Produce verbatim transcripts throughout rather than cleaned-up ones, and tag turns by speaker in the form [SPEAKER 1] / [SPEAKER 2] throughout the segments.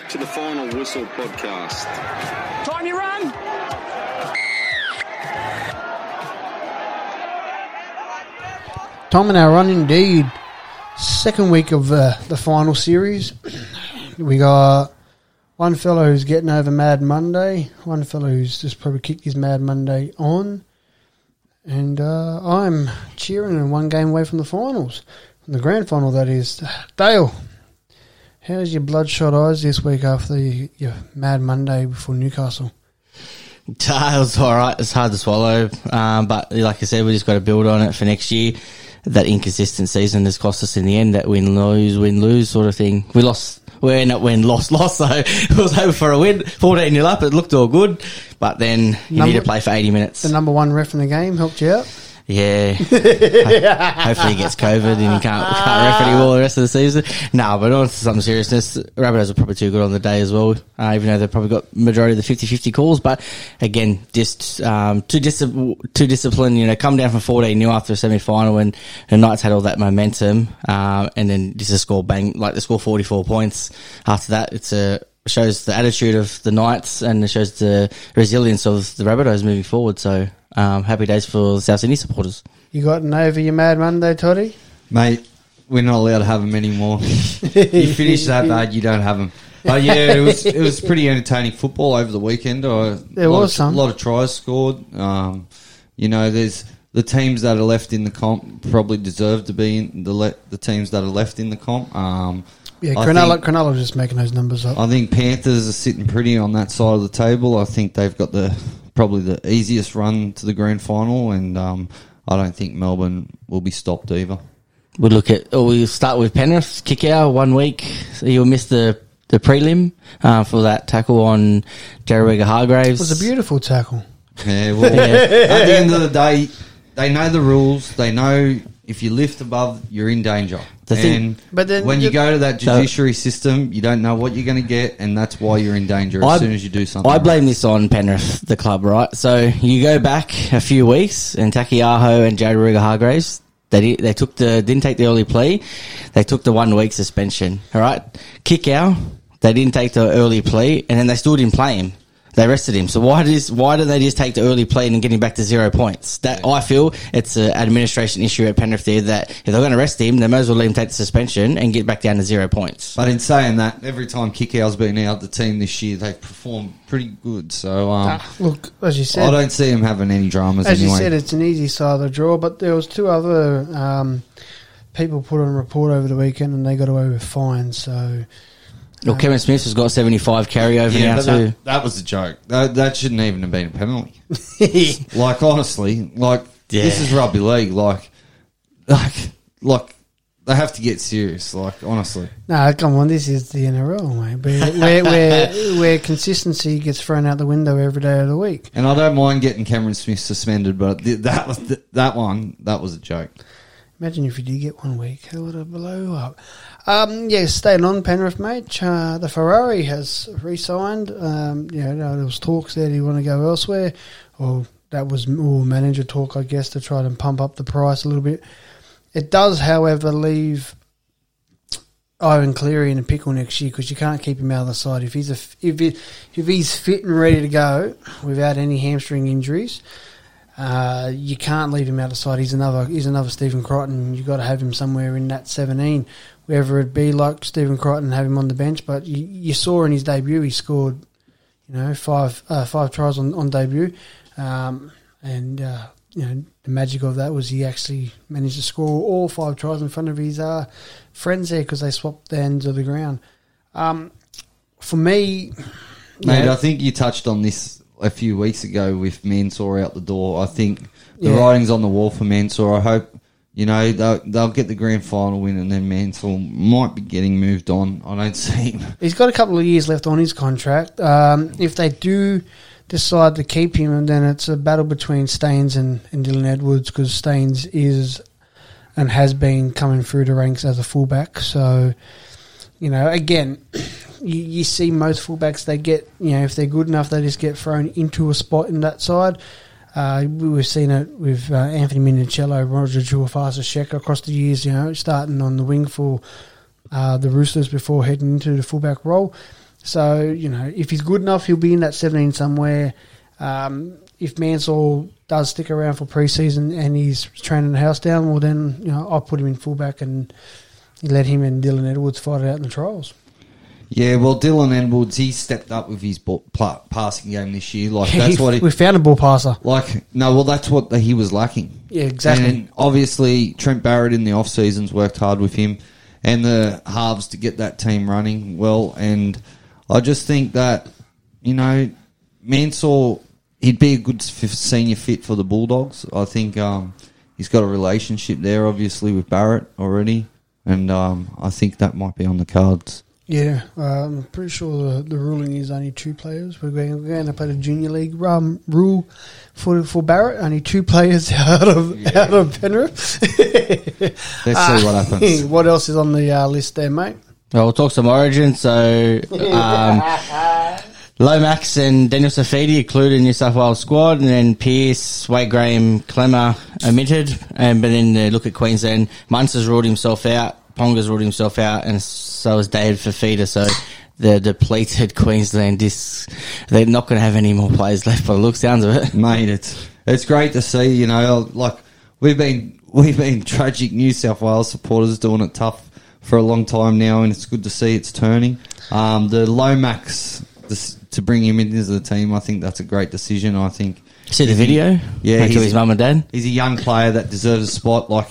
[SPEAKER 1] back to the Final Whistle podcast.
[SPEAKER 2] Time you run!
[SPEAKER 3] Time in our run indeed. Second week of uh, the final series. We got one fellow who's getting over Mad Monday, one fellow who's just probably kicked his Mad Monday on, and uh, I'm cheering and one game away from the finals, from the grand final that is. Dale, how's your bloodshot eyes this week after the, your Mad Monday before Newcastle?
[SPEAKER 4] It was all right. It's hard to swallow, um, but like I said, we just got to build on it for next year. That inconsistent season has cost us in the end. That win lose win lose sort of thing. We lost. We ended up win lost lost. So it was over for a win. fourteen nil up. It looked all good, but then you number, need to play for eighty minutes.
[SPEAKER 3] The number one ref in the game helped you out.
[SPEAKER 4] Yeah. Hopefully he gets COVID and he can't, can't ref anymore the rest of the season. No, but on to some seriousness, Rabbitohs are probably too good on the day as well, uh, even though they've probably got majority of the fifty-fifty calls. But again, just um, too, dis- too disciplined, you know, come down from fourteen nil after a semi-final when the Knights had all that momentum, um, and then just to score bang, like they score forty-four points after that. It's a, shows the attitude of the Knights and it shows the resilience of the Rabbitohs moving forward. So, Um, happy days for the South Sydney supporters.
[SPEAKER 3] You gotten over your Mad Monday, Toddy?
[SPEAKER 5] Mate, we're not allowed to have them anymore. You finish that bad, you don't have them. But yeah, it was it was pretty entertaining football over the weekend. I,
[SPEAKER 3] there was
[SPEAKER 5] of,
[SPEAKER 3] some.
[SPEAKER 5] A lot of tries scored. Um, you know, there's the teams that are left in the comp probably deserve to be in the le- the teams that are left in the comp. Um,
[SPEAKER 3] yeah, Cronulla, Cronulla was just making those numbers up.
[SPEAKER 5] I think Panthers are sitting pretty on that side of the table. I think they've got the probably the easiest run to the grand final, and um, I don't think Melbourne will be stopped either.
[SPEAKER 4] We'll look at. Oh, we'll start with Penrith. Kick out one week. So you'll miss the the prelim uh, for that tackle on Jarryd Hargraves.
[SPEAKER 3] It was a beautiful tackle.
[SPEAKER 5] Yeah, well, yeah. At the end of the day, they know the rules. They know if you lift above, you're in danger.
[SPEAKER 4] The thing,
[SPEAKER 5] and
[SPEAKER 3] but then
[SPEAKER 5] when
[SPEAKER 3] the,
[SPEAKER 5] you go to that judiciary so, system, you don't know what you're going to get, and that's why you're in danger as I, soon as you do something.
[SPEAKER 4] I blame
[SPEAKER 5] right.
[SPEAKER 4] this on Penrith, the club, right? So you go back a few weeks, and Takiaho and Jarryd Hargraves, they they took the didn't take the early plea, they took the one week suspension. All right, kick out, they didn't take the early plea, and then they still didn't play him. They rested him. So why does why do they just take the early play and get him back to zero points? That yeah. I feel it's an administration issue at Penrith there that if they're going to rest him, they may as well let him take the suspension and get back down to zero points.
[SPEAKER 5] But in saying that, every time Kickout's been out the team this year, they've performed pretty good. So um,
[SPEAKER 3] uh, look, as you said,
[SPEAKER 5] I don't see him having any dramas.
[SPEAKER 3] As
[SPEAKER 5] anyway.
[SPEAKER 3] you said, it's an easy side of the draw. But there was two other um, people put on a report over the weekend, and they got away with fines. So.
[SPEAKER 4] Well, Kevin Smith has got seventy-five carryover
[SPEAKER 5] yeah,
[SPEAKER 4] now too.
[SPEAKER 5] That, that was a joke. That, that shouldn't even have been a penalty. Like honestly, like yeah. This is rugby league. Like, like, like they have to get serious. Like honestly,
[SPEAKER 3] no, come on. This is the N R L, mate. Where, where, where, where consistency gets thrown out the window every day of the week.
[SPEAKER 5] And I don't mind getting Cameron Smith suspended, but th- that was th- that one. That was a joke.
[SPEAKER 3] Imagine if you did get one week, how would it blow up? Um, yeah, staying on Penrith, mate. Uh, the Ferrari has re-signed. Um, you know, there was talks there. Do you want to go elsewhere? Or that was more manager talk, I guess, to try and pump up the price a little bit. It does, however, leave Ivan Cleary in a pickle next year because you can't keep him out of the side. If he's a, if it, if he's fit and ready to go without any hamstring injuries, uh, you can't leave him out of the side. He's another he's another Stephen Crichton. You've got to have him somewhere in that seventeen. Whether it be like Stephen Crichton, have him on the bench, but you, you saw in his debut he scored, you know, five uh, five tries on, on debut, um, and uh, you know the magic of that was he actually managed to score all five tries in front of his uh, friends there because they swapped the ends of the ground. Um, for me,
[SPEAKER 5] mate,
[SPEAKER 3] know,
[SPEAKER 5] I think you touched on this a few weeks ago with Mansour out the door. I think the
[SPEAKER 3] yeah.
[SPEAKER 5] writing's on the wall for Mansour. I hope. You know, they'll, they'll get the grand final win and then Mansell might be getting moved on. I don't see him.
[SPEAKER 3] He's got a couple of years left on his contract. Um, if they do decide to keep him, then it's a battle between Staines and, and Dylan Edwards because Staines is and has been coming through the ranks as a fullback. So, you know, again, you, you see most fullbacks, they get, you know, if they're good enough, they just get thrown into a spot in that side. Uh, we've seen it with uh, Anthony Minicello, Roger Tuivasa-Sheck across the years, you know, starting on the wing for uh, the Roosters before heading into the fullback role. So, you know, if he's good enough, he'll be in that seventeen somewhere. Um, if Mansell does stick around for pre-season and he's training the house down, well then, you know, I'll put him in fullback and let him and Dylan Edwards fight it out in the trials.
[SPEAKER 5] Yeah, well, Dylan Edwards, he stepped up with his ball, pl- passing game this year. Like that's
[SPEAKER 3] he,
[SPEAKER 5] what he,
[SPEAKER 3] we found a ball passer.
[SPEAKER 5] Like no, well, that's what he was lacking.
[SPEAKER 3] Yeah, exactly.
[SPEAKER 5] And obviously, Trent Barrett in the off seasons worked hard with him and the halves to get that team running well. And I just think that you know, Mansell, he'd be a good senior fit for the Bulldogs. I think um, he's got a relationship there, obviously, with Barrett already, and um, I think that might be on the cards.
[SPEAKER 3] Yeah, uh, I'm pretty sure the, the ruling is only two players. We're going, we're going to play the junior league um, rule for for Barrett. Only two players out of yeah. out of Penrith.
[SPEAKER 5] Let's
[SPEAKER 3] uh,
[SPEAKER 5] see what happens.
[SPEAKER 3] What else is on the uh, list there, mate?
[SPEAKER 4] Well, we'll talk some Origin. So, um, Lomax and Daniel Safidi included in New South Wales squad, and then Pearce, Wade Graham, Clemmer omitted. And but then uh, look at Queensland. Munster's ruled himself out. Ponga's ruled himself out, and so is David Fafita. So the depleted Queensland discs, they're not going to have any more players left by the look sounds of it.
[SPEAKER 5] Mate, it's it's great to see. You know, like we've been we've been tragic New South Wales supporters doing it tough for a long time now, and it's good to see it's turning. Um, the Lomax this, to bring him into the team, I think that's a great decision. I think.
[SPEAKER 4] See the video?
[SPEAKER 5] Yeah,
[SPEAKER 4] to his mum and dad.
[SPEAKER 5] He's a young player that deserves a spot. Like.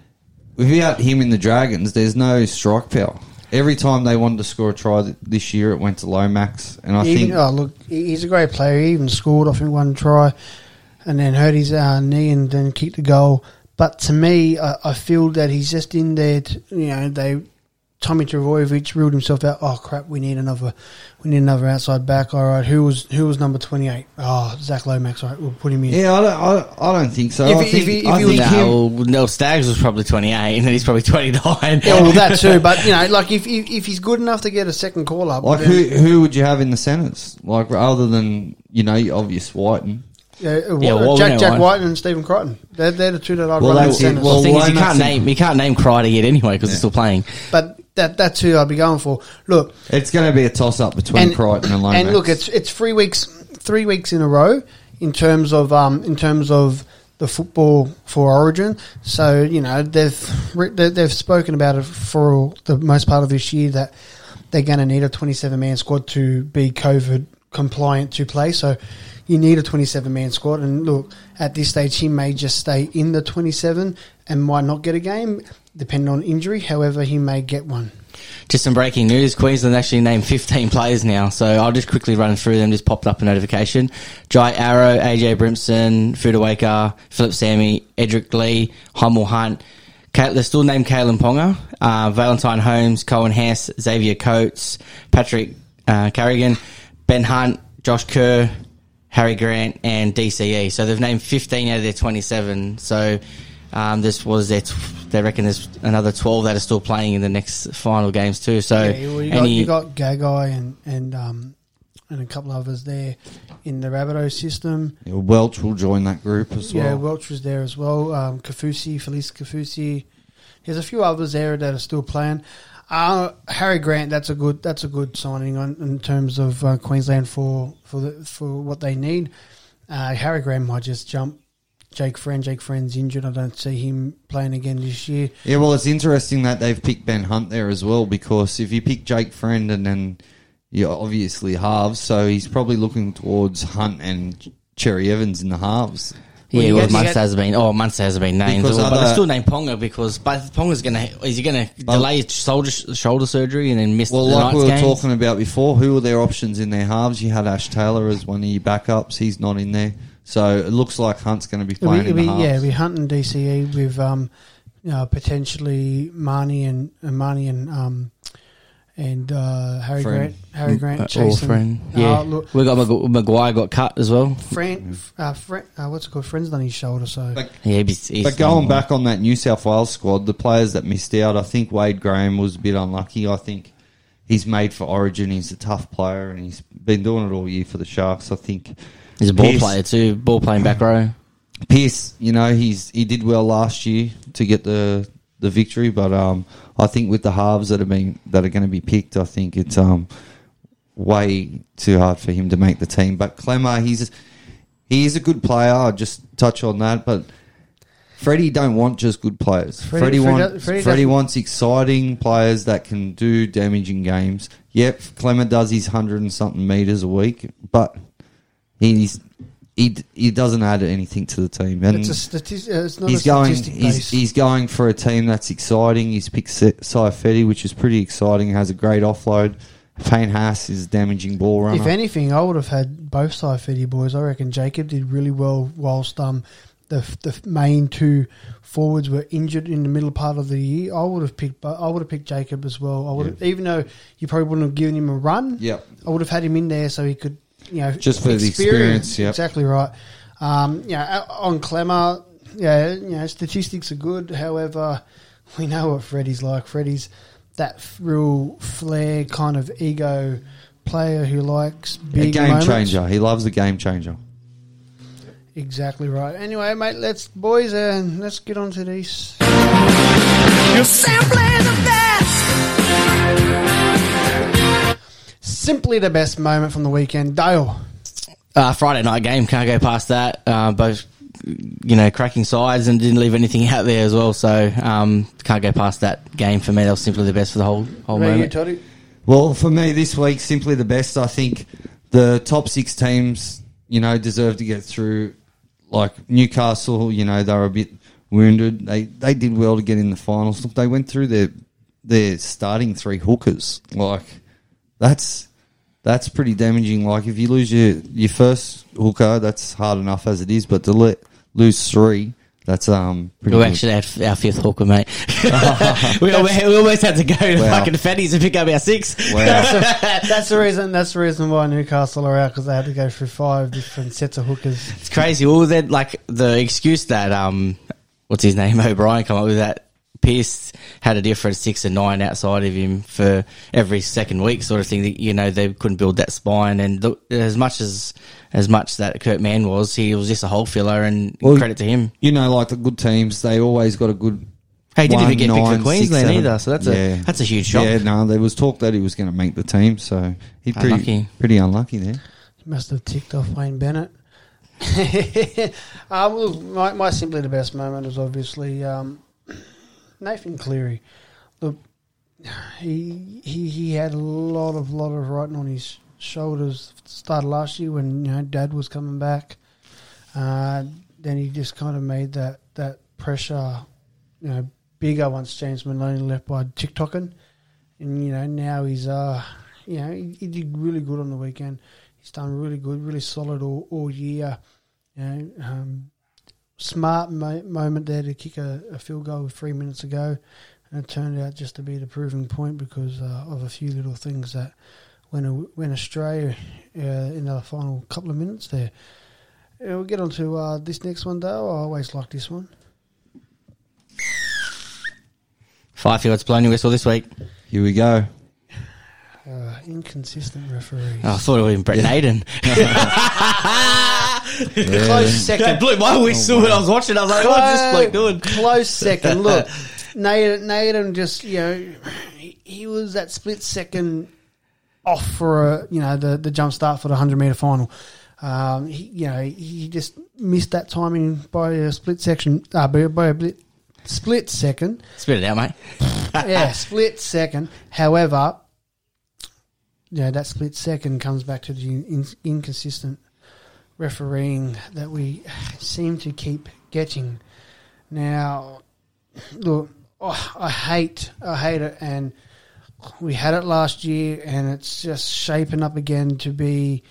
[SPEAKER 5] Without him in the Dragons, there's no strike power. Every time they wanted to score a try this year, it went to Lomax, and I
[SPEAKER 3] even,
[SPEAKER 5] think.
[SPEAKER 3] Oh, look, he's a great player. He even scored off in one try, and then hurt his uh, knee and then kicked the goal. But to me, I, I feel that he's just in there. To, you know, they Tommy Trbojevic ruled himself out. Oh crap, we need another, we need another outside back. All right, who was who was number twenty-eight? Oh, Zach Lomax. All right, we'll put him in.
[SPEAKER 5] Yeah, I don't, I, I don't think so.
[SPEAKER 3] If
[SPEAKER 5] I
[SPEAKER 3] he-
[SPEAKER 5] think,
[SPEAKER 3] if he- if
[SPEAKER 5] I
[SPEAKER 3] he
[SPEAKER 5] think
[SPEAKER 3] was-
[SPEAKER 5] him-
[SPEAKER 4] No, well, no, Staggs was probably twenty-eight, and then he's probably twenty-nine.
[SPEAKER 3] Yeah, well, that too. But you know, like if if, if he's good enough to get a second call up,
[SPEAKER 5] like
[SPEAKER 3] then-
[SPEAKER 5] who who would you have in the centres? Like other than you know your obvious Whiten.
[SPEAKER 3] Yeah, uh,
[SPEAKER 4] Yeah,
[SPEAKER 3] Wa-
[SPEAKER 4] well, we
[SPEAKER 3] Jack
[SPEAKER 4] know
[SPEAKER 3] Jack
[SPEAKER 4] one.
[SPEAKER 3] White and Stephen Crichton. They're, they're the two that I'd
[SPEAKER 5] Well,
[SPEAKER 3] run in
[SPEAKER 5] that's it.
[SPEAKER 3] centres.
[SPEAKER 4] Well, the thing is, you
[SPEAKER 5] Lomax
[SPEAKER 4] can't
[SPEAKER 5] and-
[SPEAKER 4] name you can't name Crider yet anyway because he's still playing.
[SPEAKER 3] But that that's who I'd be going for. Look,
[SPEAKER 5] It's going to be a toss up between
[SPEAKER 3] and,
[SPEAKER 5] Crichton and Lomax.
[SPEAKER 3] and look, it's it's three weeks three weeks in a row in terms of um in terms of the football for Origin. So you know they've re- they- they've spoken about it for the most part of this year that they're going to need a twenty-seven man squad to be COVID compliant to play. So you need a twenty-seven man squad. And look, at this stage, he may just stay in the twenty-seven and might not get a game, depending on injury. However, he may get one.
[SPEAKER 4] Just some breaking news. Queensland actually named fifteen players now, so I'll just quickly run through them. Just popped up a notification. Jai Arrow, A J Brimson, Fudawaker, Philip Sammy, Edric Lee, Hummel Hunt. Ka- they're still named Kalen Ponga, uh, Valentine Holmes, Cohen Hess, Xavier Coates, Patrick uh, Carrigan, Ben Hunt, Josh Kerr, Harry Grant, and D C E. So they've named fifteen out of their twenty-seven. So um, this was their. T- they reckon there's another twelve that are still playing in the next final games too. So
[SPEAKER 3] Yeah, well, you, got,
[SPEAKER 4] any,
[SPEAKER 3] you got Gagai and and um and a couple of others there in the Rabbitoh system.
[SPEAKER 5] Yeah, Welch will join that group as
[SPEAKER 3] Yeah,
[SPEAKER 5] well.
[SPEAKER 3] Welch was there as well. Um, Kafusi, Felice Kafusi. There's a few others there that are still playing. Uh, Harry Grant, that's a good that's a good signing on in terms of uh, Queensland for for the, for what they need. Uh, Harry Grant might just jump. Jake Friend, Jake Friend's injured. I don't see him playing again this year.
[SPEAKER 5] Yeah, well, it's interesting that they've picked Ben Hunt there as well, because if you pick Jake Friend and then you're obviously halves, so he's probably looking towards Hunt and Cherry Evans in the halves.
[SPEAKER 4] yeah,
[SPEAKER 3] you
[SPEAKER 4] well,
[SPEAKER 3] get- you
[SPEAKER 4] Munster
[SPEAKER 3] get-
[SPEAKER 4] has been. Oh, Munster has been named,
[SPEAKER 5] Because
[SPEAKER 4] but
[SPEAKER 5] other-
[SPEAKER 4] they still named Ponga because but Ponga's going to is he going to delay his shoulder shoulder surgery and then miss
[SPEAKER 5] Well,
[SPEAKER 4] the
[SPEAKER 5] like
[SPEAKER 4] night's
[SPEAKER 5] we were
[SPEAKER 4] games?
[SPEAKER 5] talking about before, who were their options in their halves? You had Ash Taylor as one of your backups. He's not in there. So it looks like Hunt's going to be
[SPEAKER 3] It'll
[SPEAKER 5] playing
[SPEAKER 3] be,
[SPEAKER 5] in the
[SPEAKER 3] it'll be,
[SPEAKER 5] halves.
[SPEAKER 3] yeah, we hunting D C E with um, you know, potentially Marnie and uh, Marnie and um, and uh, Harry
[SPEAKER 5] Friend.
[SPEAKER 3] Grant, Harry Grant,
[SPEAKER 4] Uh, or
[SPEAKER 3] chasing.
[SPEAKER 4] friend,
[SPEAKER 3] Uh,
[SPEAKER 4] yeah.
[SPEAKER 3] look,
[SPEAKER 4] we got Mag- Maguire got cut as well.
[SPEAKER 3] Friend, uh, friend, uh, what's it called? Friend's on his shoulder, so
[SPEAKER 5] But,
[SPEAKER 4] Yeah, he's, he's
[SPEAKER 5] but going back on that New South Wales squad, the players that missed out, I think Wade Graham was a bit unlucky. I think he's made for Origin. He's a tough player, and he's been doing it all year for the Sharks. I think
[SPEAKER 4] he's a ball
[SPEAKER 5] Pierce-
[SPEAKER 4] player too. Ball playing back row.
[SPEAKER 5] Pearce, you know, he's he did well last year to get the the victory, but um, I think with the halves that have been that are going to be picked, I think it's um, way too hard for him to make the team. But Clemmer, he's he is a good player. I'll just touch on that. But Freddie don't want just good players.
[SPEAKER 3] Freddie-
[SPEAKER 5] Freddie,
[SPEAKER 3] Freddie-
[SPEAKER 5] want,
[SPEAKER 3] Freddie
[SPEAKER 5] Freddie
[SPEAKER 3] doesn't-
[SPEAKER 5] wants exciting players that can do damage in games. Yep, Clemmer does his hundred and something meters a week, but he's he he doesn't add anything to the team. And
[SPEAKER 3] It's a statistic. It's not
[SPEAKER 5] he's
[SPEAKER 3] a
[SPEAKER 5] going
[SPEAKER 3] statistic
[SPEAKER 5] he's,
[SPEAKER 3] base.
[SPEAKER 5] he's going for a team that's exciting. He's picked Saifedi, which is pretty exciting. Has a great offload. Payne Haas is a damaging ball runner.
[SPEAKER 3] If anything, I would have had both Saifedi boys. I reckon Jacob did really well whilst um the the main two forwards were injured in the middle part of the year. I would have picked I would have picked Jacob as well. I would have, even though you probably wouldn't have given him a run.
[SPEAKER 5] Yep.
[SPEAKER 3] I would have had him in there so he could, you know,
[SPEAKER 5] Just for the experience, yep.
[SPEAKER 3] Exactly right. Um, yeah, on Clemmer, yeah, you know, statistics are good. However, we know what Freddie's like. Freddie's that f- real flair kind of ego player who likes
[SPEAKER 5] a
[SPEAKER 3] big
[SPEAKER 5] game
[SPEAKER 3] moments.
[SPEAKER 5] changer. He loves a game changer.
[SPEAKER 3] Exactly right. Anyway, mate, let's boys, uh, let's get on to these.
[SPEAKER 6] You're simply the best.
[SPEAKER 3] Simply the best moment from the weekend, Dale.
[SPEAKER 4] Uh, Friday night game, can't go past that. Uh, both, you know, cracking sides and didn't leave anything out there as well. So um, can't go past that game for me. That was simply the best for the whole whole
[SPEAKER 3] What about you,
[SPEAKER 4] moment.
[SPEAKER 3] Toddy?
[SPEAKER 5] Well, for me this week, simply the best. I think the top six teams, you know, deserve to get through. Like Newcastle, you know, they were a bit wounded. They they did well to get in the finals. Look, they went through their their starting three hookers. Like that's that's pretty damaging. Like if you lose your your first hooker, that's hard enough as it is. But to let lose three, that's um pretty
[SPEAKER 4] We
[SPEAKER 5] good.
[SPEAKER 4] actually had our fifth hooker, mate. we, almost, we almost had to go to
[SPEAKER 5] Wow.
[SPEAKER 4] fucking Fetties and pick up our six.
[SPEAKER 5] Wow.
[SPEAKER 3] That's the reason. That's the reason why Newcastle are out, because they had to go through five different sets of hookers.
[SPEAKER 4] It's crazy. Well, then, like the excuse that um, what's his name, O'Brien, come up with that. Pearce had a different six and nine outside of him for every second week, sort of thing. That, you know, they couldn't build that spine, and the, as much as as much that Kurt Mann was, he was just a hole filler, and
[SPEAKER 5] Well,
[SPEAKER 4] credit to him.
[SPEAKER 5] You know, like the good teams, they always got a good.
[SPEAKER 4] Hey, he didn't
[SPEAKER 5] one,
[SPEAKER 4] even get picked
[SPEAKER 5] nine,
[SPEAKER 4] for Queensland
[SPEAKER 5] six, seven.
[SPEAKER 4] either, so that's
[SPEAKER 5] Yeah.
[SPEAKER 4] a that's a huge shock.
[SPEAKER 5] Yeah, no, there was talk that he was going to make the team, so he's pretty
[SPEAKER 4] Unlucky.
[SPEAKER 5] pretty unlucky there.
[SPEAKER 3] He must have ticked off Wayne Bennett. um, look, my, my simply the best moment was obviously um, Nathan Cleary. Look, he he he had a lot of lot of writing on his shoulders. Started last year when, you know, Dad was coming back. Uh, then he just kind of made that that pressure, you know, bigger once James Maloney left by TikToking, and you know now he's uh you know he, he did really good on the weekend. He's done really good, really solid all, all year. You know, um, smart mo- moment there to kick a, a field goal with three minutes ago, and it turned out just to be the proving point because uh, of a few little things that went went astray uh, in the final couple of minutes there. Uh, we'll get on to uh, this next one, though. I always like this one.
[SPEAKER 4] Five-field's blown your whistle this week.
[SPEAKER 5] Here we go.
[SPEAKER 3] Uh, inconsistent referees.
[SPEAKER 4] Oh, I thought it would have been Brett Naden.
[SPEAKER 3] Close second.
[SPEAKER 4] That blew my whistle when I was watching. I was like, what's this bloke doing?
[SPEAKER 3] Close second. Look, Naden, Naden just, you know, he, he was that split second off for a, you know, the, the jump start for the hundred metre final. Um, he, you know, he just missed that timing by a split section, uh, by, by a blit, split second.
[SPEAKER 4] Spit it out, mate.
[SPEAKER 3] Yeah, split second. However, you know, that split second comes back to the in, inconsistent refereeing that we seem to keep getting. Now, look, oh, I hate, I hate it, and we had it last year, and it's just shaping up again to be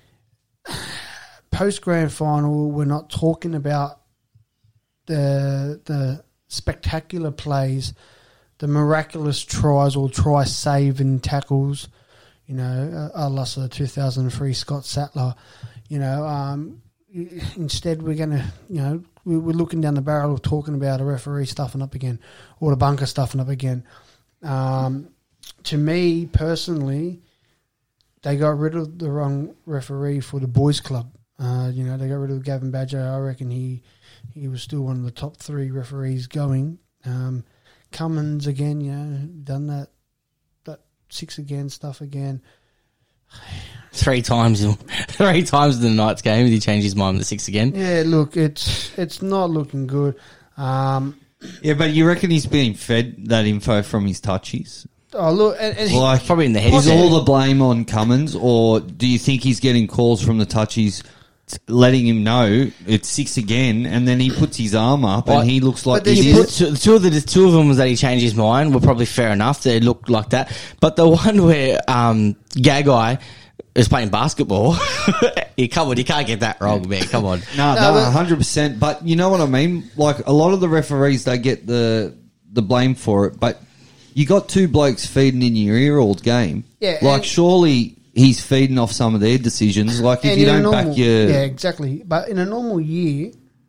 [SPEAKER 3] post grand final. We're not talking about the the spectacular plays, the miraculous tries or try save and tackles. You know, uh, a la the two thousand three Scott Sattler. You know, um, instead we're going to, you know, we, we're looking down the barrel of talking about a referee stuffing up again or the bunker stuffing up again. Um, to me personally, they got rid of the wrong referee for the boys' club. Uh, you know, they got rid of Gavin Badger. I reckon he he was still one of the top three referees going. Um, Cummins again, you know, done that that six again stuff again.
[SPEAKER 4] Three times, in, three times in the Knights game, did he change his mind with the six again?
[SPEAKER 3] Yeah, look, it's it's not looking good. Um,
[SPEAKER 5] Yeah, but you reckon he's being fed that info from his touchies?
[SPEAKER 3] oh, look, and, and he-
[SPEAKER 5] Like,
[SPEAKER 4] Probably in the head.
[SPEAKER 5] is all the blame on Cummins, or do you think he's getting calls from the touchies t- letting him know it's six again, and then he puts his arm up
[SPEAKER 4] Well,
[SPEAKER 5] and he looks like
[SPEAKER 3] but then
[SPEAKER 5] he
[SPEAKER 3] you
[SPEAKER 5] did
[SPEAKER 3] put-
[SPEAKER 5] it?
[SPEAKER 4] Two, two of the two of them was that he changed his mind were probably fair enough. They looked like that, but the one where um, Gagai is playing basketball, you come on, you can't get that wrong, man. Come on.
[SPEAKER 5] No,
[SPEAKER 3] No,
[SPEAKER 5] no,
[SPEAKER 3] but-
[SPEAKER 5] one hundred percent. But you know what I mean? Like, a lot of the referees, they get the the blame for it, but you got two blokes feeding in your ear all game.
[SPEAKER 3] Yeah,
[SPEAKER 5] Like,
[SPEAKER 3] and-
[SPEAKER 5] surely he's feeding off some of their decisions. Like, if
[SPEAKER 3] and
[SPEAKER 5] you
[SPEAKER 3] in a
[SPEAKER 5] don't
[SPEAKER 3] normal,
[SPEAKER 5] back your...
[SPEAKER 3] yeah, exactly. But in a normal year,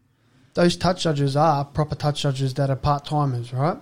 [SPEAKER 3] those touch judges are proper touch judges that are part timers, right?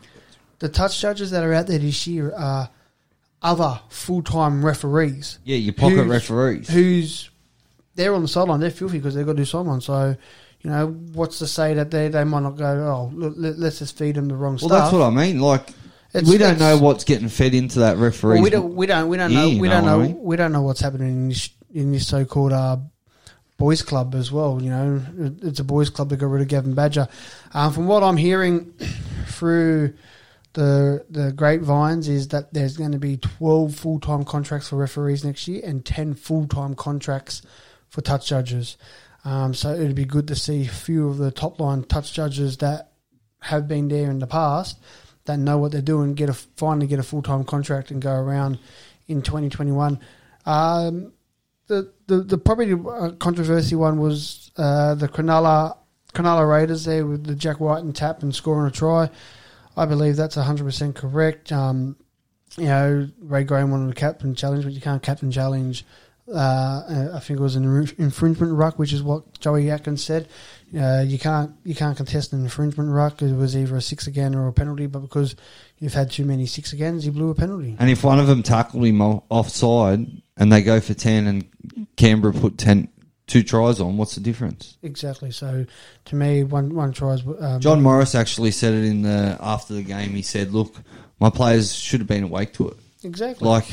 [SPEAKER 3] The touch judges that are out there this year are other full time referees.
[SPEAKER 5] Yeah, your pocket
[SPEAKER 3] who's-
[SPEAKER 5] referees.
[SPEAKER 3] Who's they're on the sideline, they're filthy because they've got to do sideline. So, you know, what's to say that they they might not go, oh, look, let, let's just feed them the wrong
[SPEAKER 5] Well,
[SPEAKER 3] stuff.
[SPEAKER 5] that's what I mean. Like,
[SPEAKER 3] It's-
[SPEAKER 5] we don't
[SPEAKER 3] it's-
[SPEAKER 5] know what's getting fed into that referee.
[SPEAKER 3] Well, we don't. We don't. We don't know.
[SPEAKER 5] Yeah,
[SPEAKER 3] We
[SPEAKER 5] you
[SPEAKER 3] don't
[SPEAKER 5] know
[SPEAKER 3] know.
[SPEAKER 5] what I mean?
[SPEAKER 3] We don't know what's happening in this in this so-called uh, boys' club as well. You know, It- it's a boys' club that got rid of Gavin Badger. Um, from what I'm hearing through the the grapevines, is that there's going to be twelve full-time contracts for referees next year and ten full-time contracts for touch judges. Um, so it'd be good to see a few of the top-line touch judges that have been there in the past that know what they're doing, get a finally get a full time contract and go around in twenty twenty-one. Um, the the the probably uh, controversy one was uh, the Cronulla Cronulla Raiders there with the Jack White and tap and scoring a try. I believe that's one hundred percent correct. Um, you know, Ray Graham wanted a captain challenge, but you can't captain challenge. Uh, I think it was an infringement ruck, which is what Joey Atkins said. Uh, you can't you can't contest an infringement ruck. It was either a six again or a penalty, but because you've had too many six agains, you blew a penalty.
[SPEAKER 5] And if one of them tackled him o- offside and they go for ten and Canberra put ten, two tries on, what's the difference?
[SPEAKER 3] Exactly. So, to me, one one try is um,
[SPEAKER 5] John Morris actually said it in the after the game. He said, "Look, my players should have been awake to it.
[SPEAKER 3] Exactly.
[SPEAKER 5] Like,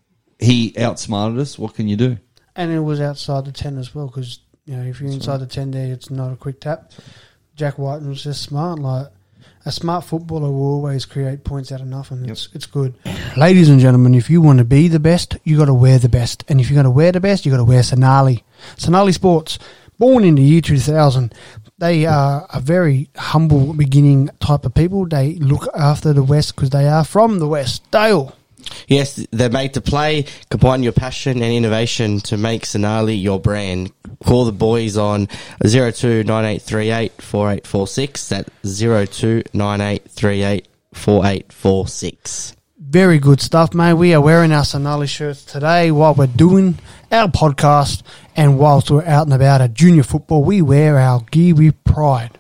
[SPEAKER 5] he outsmarted us. What can you do?"
[SPEAKER 3] And it was outside the ten as well, because you know if you're inside the ten there, it's not a quick tap. Jack White was just smart. Like a smart footballer will always create points out of nothing. It's it's good. Ladies and gentlemen, if you want to be the best, you got to wear the best, and if you're going to wear the best, you got to wear Sonali. Sonali Sports, born in the year two thousand. They are a very humble beginning type of people. They look after the West because they are from the West. Dale.
[SPEAKER 4] Yes, they're made to play. Combine your passion and innovation to make Sonali your brand. Call the boys on zero two nine eight three eight four eight four six. That's zero two nine eight three eight four eight four six.
[SPEAKER 3] Very good stuff, mate. We are wearing our Sonali shirts today while we're doing our podcast, and whilst we're out and about at junior football, we wear our gear with pride.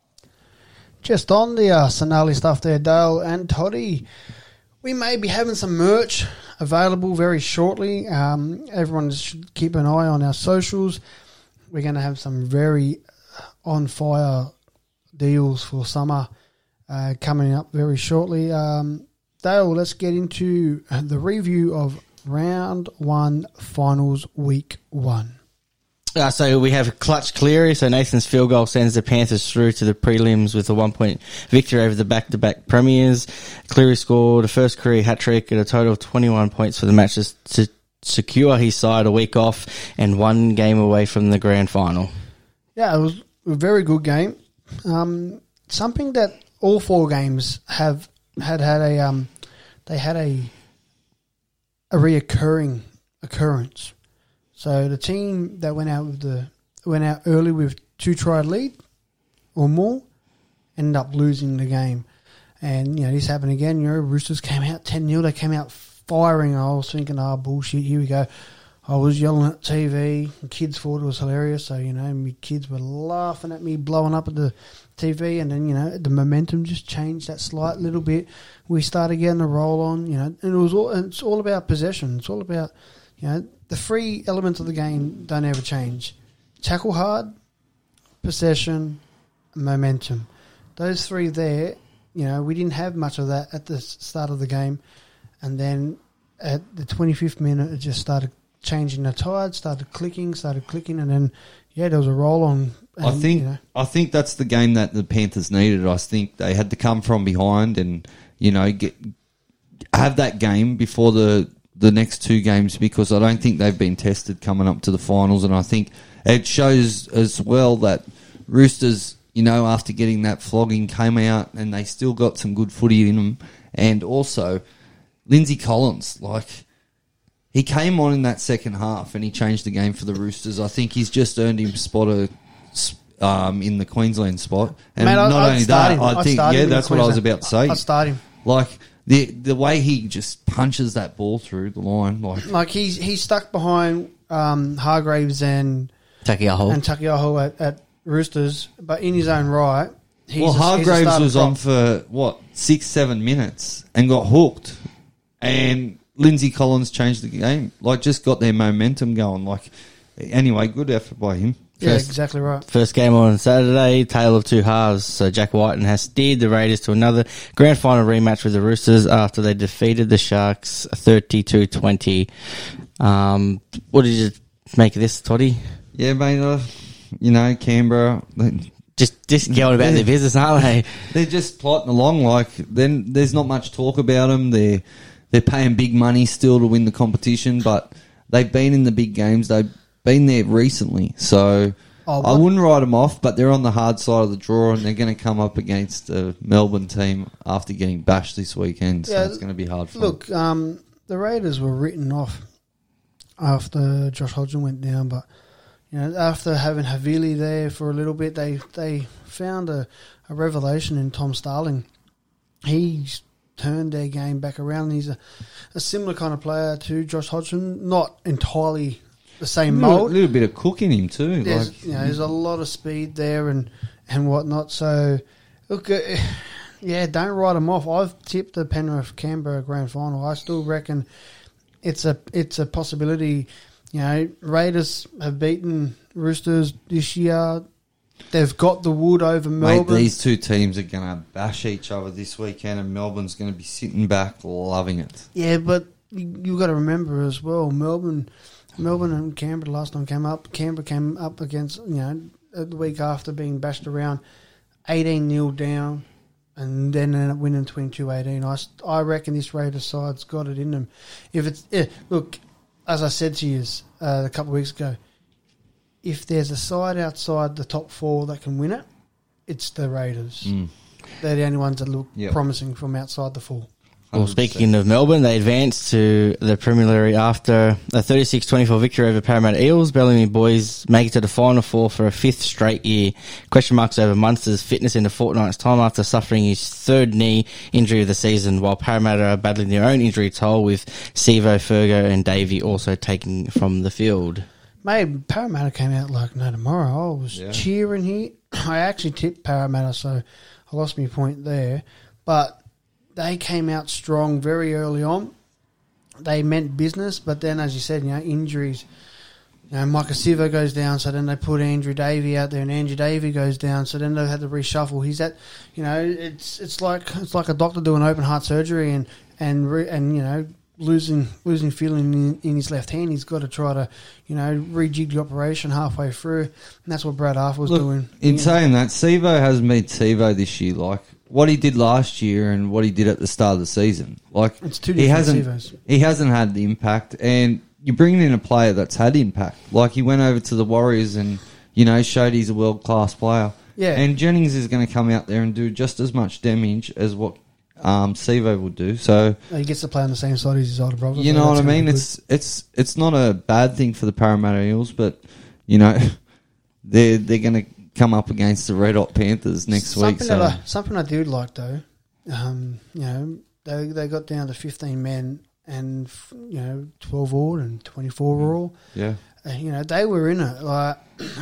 [SPEAKER 3] Just on the uh, Sonali stuff there, Dale and Toddy, we may be having some merch available very shortly. Um, everyone should keep an eye on our socials. We're going to have some very on-fire deals for summer uh, coming up very shortly. Um, Dale, let's get into the review of round one finals week one.
[SPEAKER 4] Uh, so we have Clutch Cleary. So Nathan's field goal sends the Panthers through to the prelims with a one-point victory over the back-to-back premiers. Cleary scored a first career hat-trick at a total of twenty-one points for the matches to secure his side a week off and one game away from the grand final.
[SPEAKER 3] Yeah, it was a very good game. Um, something that all four games have had had a um, they had a a reoccurring occurrence. So the team that went out with the went out early with two try lead or more ended up losing the game. And you know this happened again. You know, Roosters came out ten nil. They came out firing. I was thinking, oh bullshit, here we go. I was yelling at T V. The kids thought it was hilarious. So you know, my kids were laughing at me, blowing up at the T V, and then you know the momentum just changed that slight little bit. We started getting a roll on. You know, and it was all. And it's all about possession. It's all about you know. The three elements of the game don't ever change. Tackle hard, possession, momentum. Those three there, you know, we didn't have much of that at the start of the game. And then at the twenty-fifth minute, it just started changing the tide, started clicking, started clicking, and then yeah, there was a roll on. And,
[SPEAKER 5] I think
[SPEAKER 3] you know,
[SPEAKER 5] I think that's the game that the Panthers needed. I think they had to come from behind and you know get have that game before the the next two games because I don't think they've been tested coming up to the finals, and I think it shows as well that Roosters, you know, after getting that flogging, came out and they still got some good footy in them, and also Lindsay Collins, like. He came on in that second half and he changed the game for the Roosters. I think he's just earned him spot a, um, in the Queensland spot. And
[SPEAKER 3] Mate,
[SPEAKER 5] not
[SPEAKER 3] I'd
[SPEAKER 5] only
[SPEAKER 3] start
[SPEAKER 5] that,
[SPEAKER 3] him.
[SPEAKER 5] I
[SPEAKER 3] I'd
[SPEAKER 5] think,
[SPEAKER 3] start him
[SPEAKER 5] yeah,
[SPEAKER 3] in
[SPEAKER 5] that's what I was
[SPEAKER 3] Queensland.
[SPEAKER 5] about to say.
[SPEAKER 3] I'd start him.
[SPEAKER 5] Like, the the way he just punches that ball through the line. Like,
[SPEAKER 3] Like, he's he's stuck behind um, Hargreaves and,
[SPEAKER 4] Takiaho.
[SPEAKER 3] and Takiaho at, at Roosters, but in his own right, he's
[SPEAKER 5] well,
[SPEAKER 3] a, he's a
[SPEAKER 5] Hargraves
[SPEAKER 3] starting
[SPEAKER 5] was
[SPEAKER 3] prop.
[SPEAKER 5] on for, what, six, seven minutes and got hooked. And Lindsay Collins changed the game. Like, just got their momentum going. Like, anyway, good effort by him.
[SPEAKER 3] Yeah,
[SPEAKER 4] First-
[SPEAKER 3] exactly right.
[SPEAKER 4] First game on Saturday, tale of two halves. So Jack Whiten has steered the Raiders to another grand final rematch with the Roosters after they defeated the Sharks thirty-two twenty. Um, what did you make of this, Toddy?
[SPEAKER 5] Yeah, mate, uh, you know, Canberra...
[SPEAKER 4] Just just going about their business, aren't they?
[SPEAKER 5] They're just plotting along. Like, then there's not much talk about them. They're they're paying big money still to win the competition, but they've been in the big games. They've been there recently, so
[SPEAKER 3] Oh,
[SPEAKER 5] I
[SPEAKER 3] what-
[SPEAKER 5] wouldn't write them off. But they're on the hard side of the draw, and they're going to come up against a Melbourne team after getting bashed this weekend. So
[SPEAKER 3] Yeah,
[SPEAKER 5] it's going to be hard for
[SPEAKER 3] Look, um, the Raiders were written off after Josh Hodgson went down, but you know, after having Havili there for a little bit, they they found a, a revelation in Tom Starling. He's turned their game back around. He's a, a similar kind of player to Josh Hodgson, not entirely the same
[SPEAKER 5] them. A little,
[SPEAKER 3] mould.
[SPEAKER 5] little bit of cook in him too.
[SPEAKER 3] There's,
[SPEAKER 5] Like,
[SPEAKER 3] you know, there's a lot of speed there and, and whatnot. So, look, uh, yeah, don't write them off. I've tipped the Penrith Canberra grand final. I still reckon it's a it's a possibility. You know, Raiders have beaten Roosters this year. They've got the wood over
[SPEAKER 5] mate,
[SPEAKER 3] Melbourne.
[SPEAKER 5] these two teams are going to bash each other this weekend, and Melbourne's going to be sitting back loving it.
[SPEAKER 3] Yeah, but you, you got to remember as well, Melbourne, Melbourne and Canberra last time came up. Canberra came up against, you know, the week after being bashed around, eighteen nil down, and then ended up winning twenty-two eighteen. I, st- I reckon this Raiders side's got it in them. If it's yeah, look, as I said to you uh, a couple of weeks ago, if there's a side outside the top four that can win it, it's the Raiders.
[SPEAKER 5] Mm.
[SPEAKER 3] They're the only ones that look
[SPEAKER 5] Yep.
[SPEAKER 3] promising from outside the four.
[SPEAKER 4] Well,
[SPEAKER 5] one hundred percent.
[SPEAKER 4] speaking of Melbourne, they advanced to the Premier after a thirty-six twenty-four victory over Parramatta Eels. Bellamy boys make it to the final four for a fifth straight year. Question marks over Munster's fitness in a fortnight's time after suffering his third knee injury of the season, while Parramatta are battling their own injury toll with Sevo, Fergo and Davey also taking from the field.
[SPEAKER 3] Mate, Parramatta came out like no tomorrow. I was
[SPEAKER 5] Yeah.
[SPEAKER 3] cheering here. I actually tipped Parramatta, so I lost my point there. But they came out strong very early on. They meant business, but then, as you said, you know, injuries. You know, Micah Sivo goes down, so then they put Andrew Davey out there, and Andrew Davey goes down, so then they had to reshuffle. He's at, you know, it's it's like it's like a doctor doing open heart surgery, and and re, and you know. Losing losing feeling in, in his left hand, he's got to try to, you know, rejig the operation halfway through, and that's what Brad Arthur was
[SPEAKER 5] Look,
[SPEAKER 3] doing.
[SPEAKER 5] in
[SPEAKER 3] Yeah.
[SPEAKER 5] saying that, Sevo hasn't been Sevo this year. Like what he did last year and what he did at the start of the season. Like
[SPEAKER 3] It's two
[SPEAKER 5] he
[SPEAKER 3] different
[SPEAKER 5] hasn't
[SPEAKER 3] Sevos.
[SPEAKER 5] he hasn't had the impact. And you're bringing in a player that's had impact. Like he went over to the Warriors and you know showed he's a world class player.
[SPEAKER 3] Yeah.
[SPEAKER 5] And Jennings is going to come out there and do just as much damage as what um, Sevo would do. So.
[SPEAKER 3] He gets to play on the same side as his older brother.
[SPEAKER 5] You
[SPEAKER 3] so
[SPEAKER 5] know what
[SPEAKER 3] that's
[SPEAKER 5] I
[SPEAKER 3] gonna
[SPEAKER 5] mean?
[SPEAKER 3] be good.
[SPEAKER 5] It's it's it's not a bad thing for the Parramatta Eels, but you know they're they're going to come up against the Red Hot Panthers next
[SPEAKER 3] something
[SPEAKER 5] week. So
[SPEAKER 3] That I, something I do like though, um, you know, they they got down to fifteen men and you know twelve all and twenty four all.
[SPEAKER 5] yeah,
[SPEAKER 3] Uh, you know, they were in it. Like,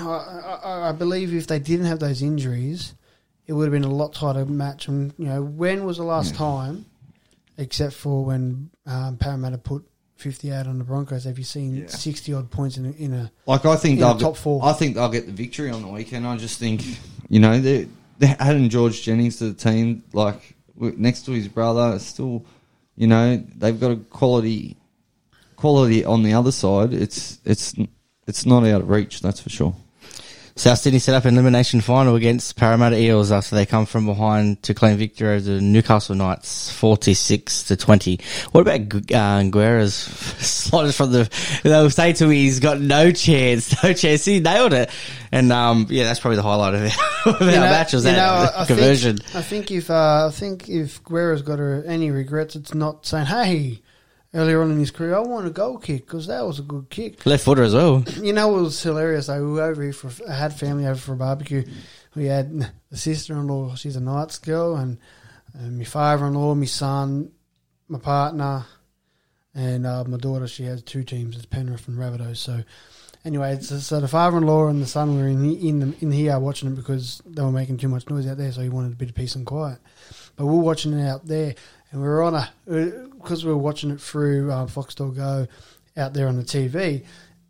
[SPEAKER 3] I, I, I believe if they didn't have those injuries, it would have been a lot tighter match. And you know, when was the last
[SPEAKER 5] Yeah.
[SPEAKER 3] time, except for when um, Parramatta put fifty-eight on the Broncos? Have you seen
[SPEAKER 5] Yeah.
[SPEAKER 3] sixty odd points in a, in a?
[SPEAKER 5] like I think
[SPEAKER 3] In the
[SPEAKER 5] they'll
[SPEAKER 3] top
[SPEAKER 5] get,
[SPEAKER 3] four.
[SPEAKER 5] I think they'll get the victory on the weekend. I just think you know they they adding George Jennings to the team like w- next to his brother. It's still, you know, they've got a quality quality on the other side, it's it's it's not out of reach. That's for sure.
[SPEAKER 4] South Sydney set up an elimination final against Parramatta Eels after they come from behind to claim victory over the Newcastle Knights, forty-six to twenty. What about uh, Guerra's slotted from the? They'll say to me, he's got no chance, no chance. He nailed it, and um, yeah, that's probably the highlight of, it, of our
[SPEAKER 3] You know-
[SPEAKER 4] match was
[SPEAKER 3] you
[SPEAKER 4] that
[SPEAKER 3] know, I- I
[SPEAKER 4] conversion.
[SPEAKER 3] Think, I think if uh, I think if Guerra's got a, any regrets, it's not saying, "Hey, earlier on in his career, I want a goal kick," because that was a good kick.
[SPEAKER 4] Left footer as well.
[SPEAKER 3] You know, it was hilarious. I we were over here for I had family over for a barbecue. We had the sister-in-law. She's a Knights girl, and, and my father-in-law, my son, my partner, and uh, my daughter. She has two teams. It's Penrith and Rabbitohs. So. Anyway, so, so the father-in-law and the son were in in, the, in here watching it because they were making too much noise out there, so he wanted a bit of peace and quiet. But we were watching it out there, and we were on a because we were watching it through um, Foxtel Go out there on the T V.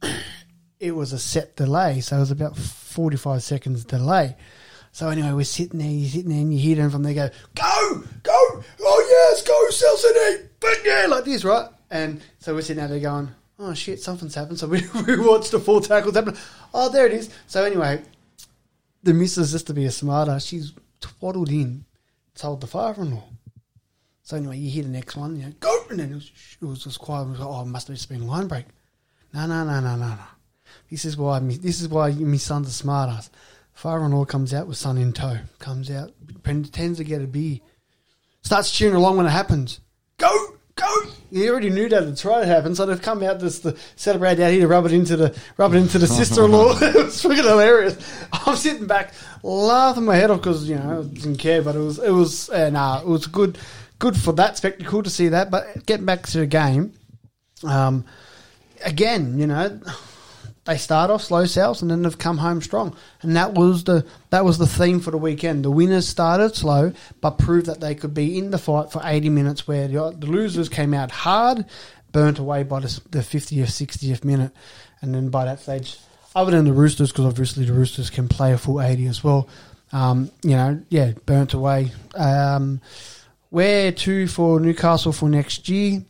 [SPEAKER 3] It was a set delay, so it was about forty-five seconds delay. So anyway, we're sitting there, you're sitting there, and you hear them from there go, "Go, go, oh yes, go, South Sydney, but yeah," like this, right? And so we're sitting out there going, "Oh shit, something's happened." So we, we watched the four tackles happen. Oh, there it is. So anyway, the missus, just to be a smarter, she's twaddled in, told the father-in-law. So anyway, you hear the next one, you know, "Go," and then it was, it was just quiet. It was like, "Oh, it must have just been a line break." No, no, no, no, no, no. This is why me, this is why my son's a smartass. Father-in-law comes out with son in tow. Comes out, pretends to get a beer. Starts cheering along when it happens. Go, go. He already knew that it's right to happen, so they've come out just to celebrate out here to rub it into the rub it into the sister-in-law. It was freaking hilarious. I'm sitting back laughing my head off because you know I didn't care, but it was it was uh, nah, it was good good for that spectacle to see that. But getting back to the game, um, again, you know. They start off slow, South, and then they've come home strong, and that was the that was the theme for the weekend. The winners started slow, but proved that they could be in the fight for eighty minutes. Where the, the losers came out hard, burnt away by the, the fiftieth, sixtieth minute, and then by that stage, other than the Roosters, because obviously the Roosters can play a full eighty as well. Um, you know, yeah, burnt away. Um, where to for Newcastle for next year?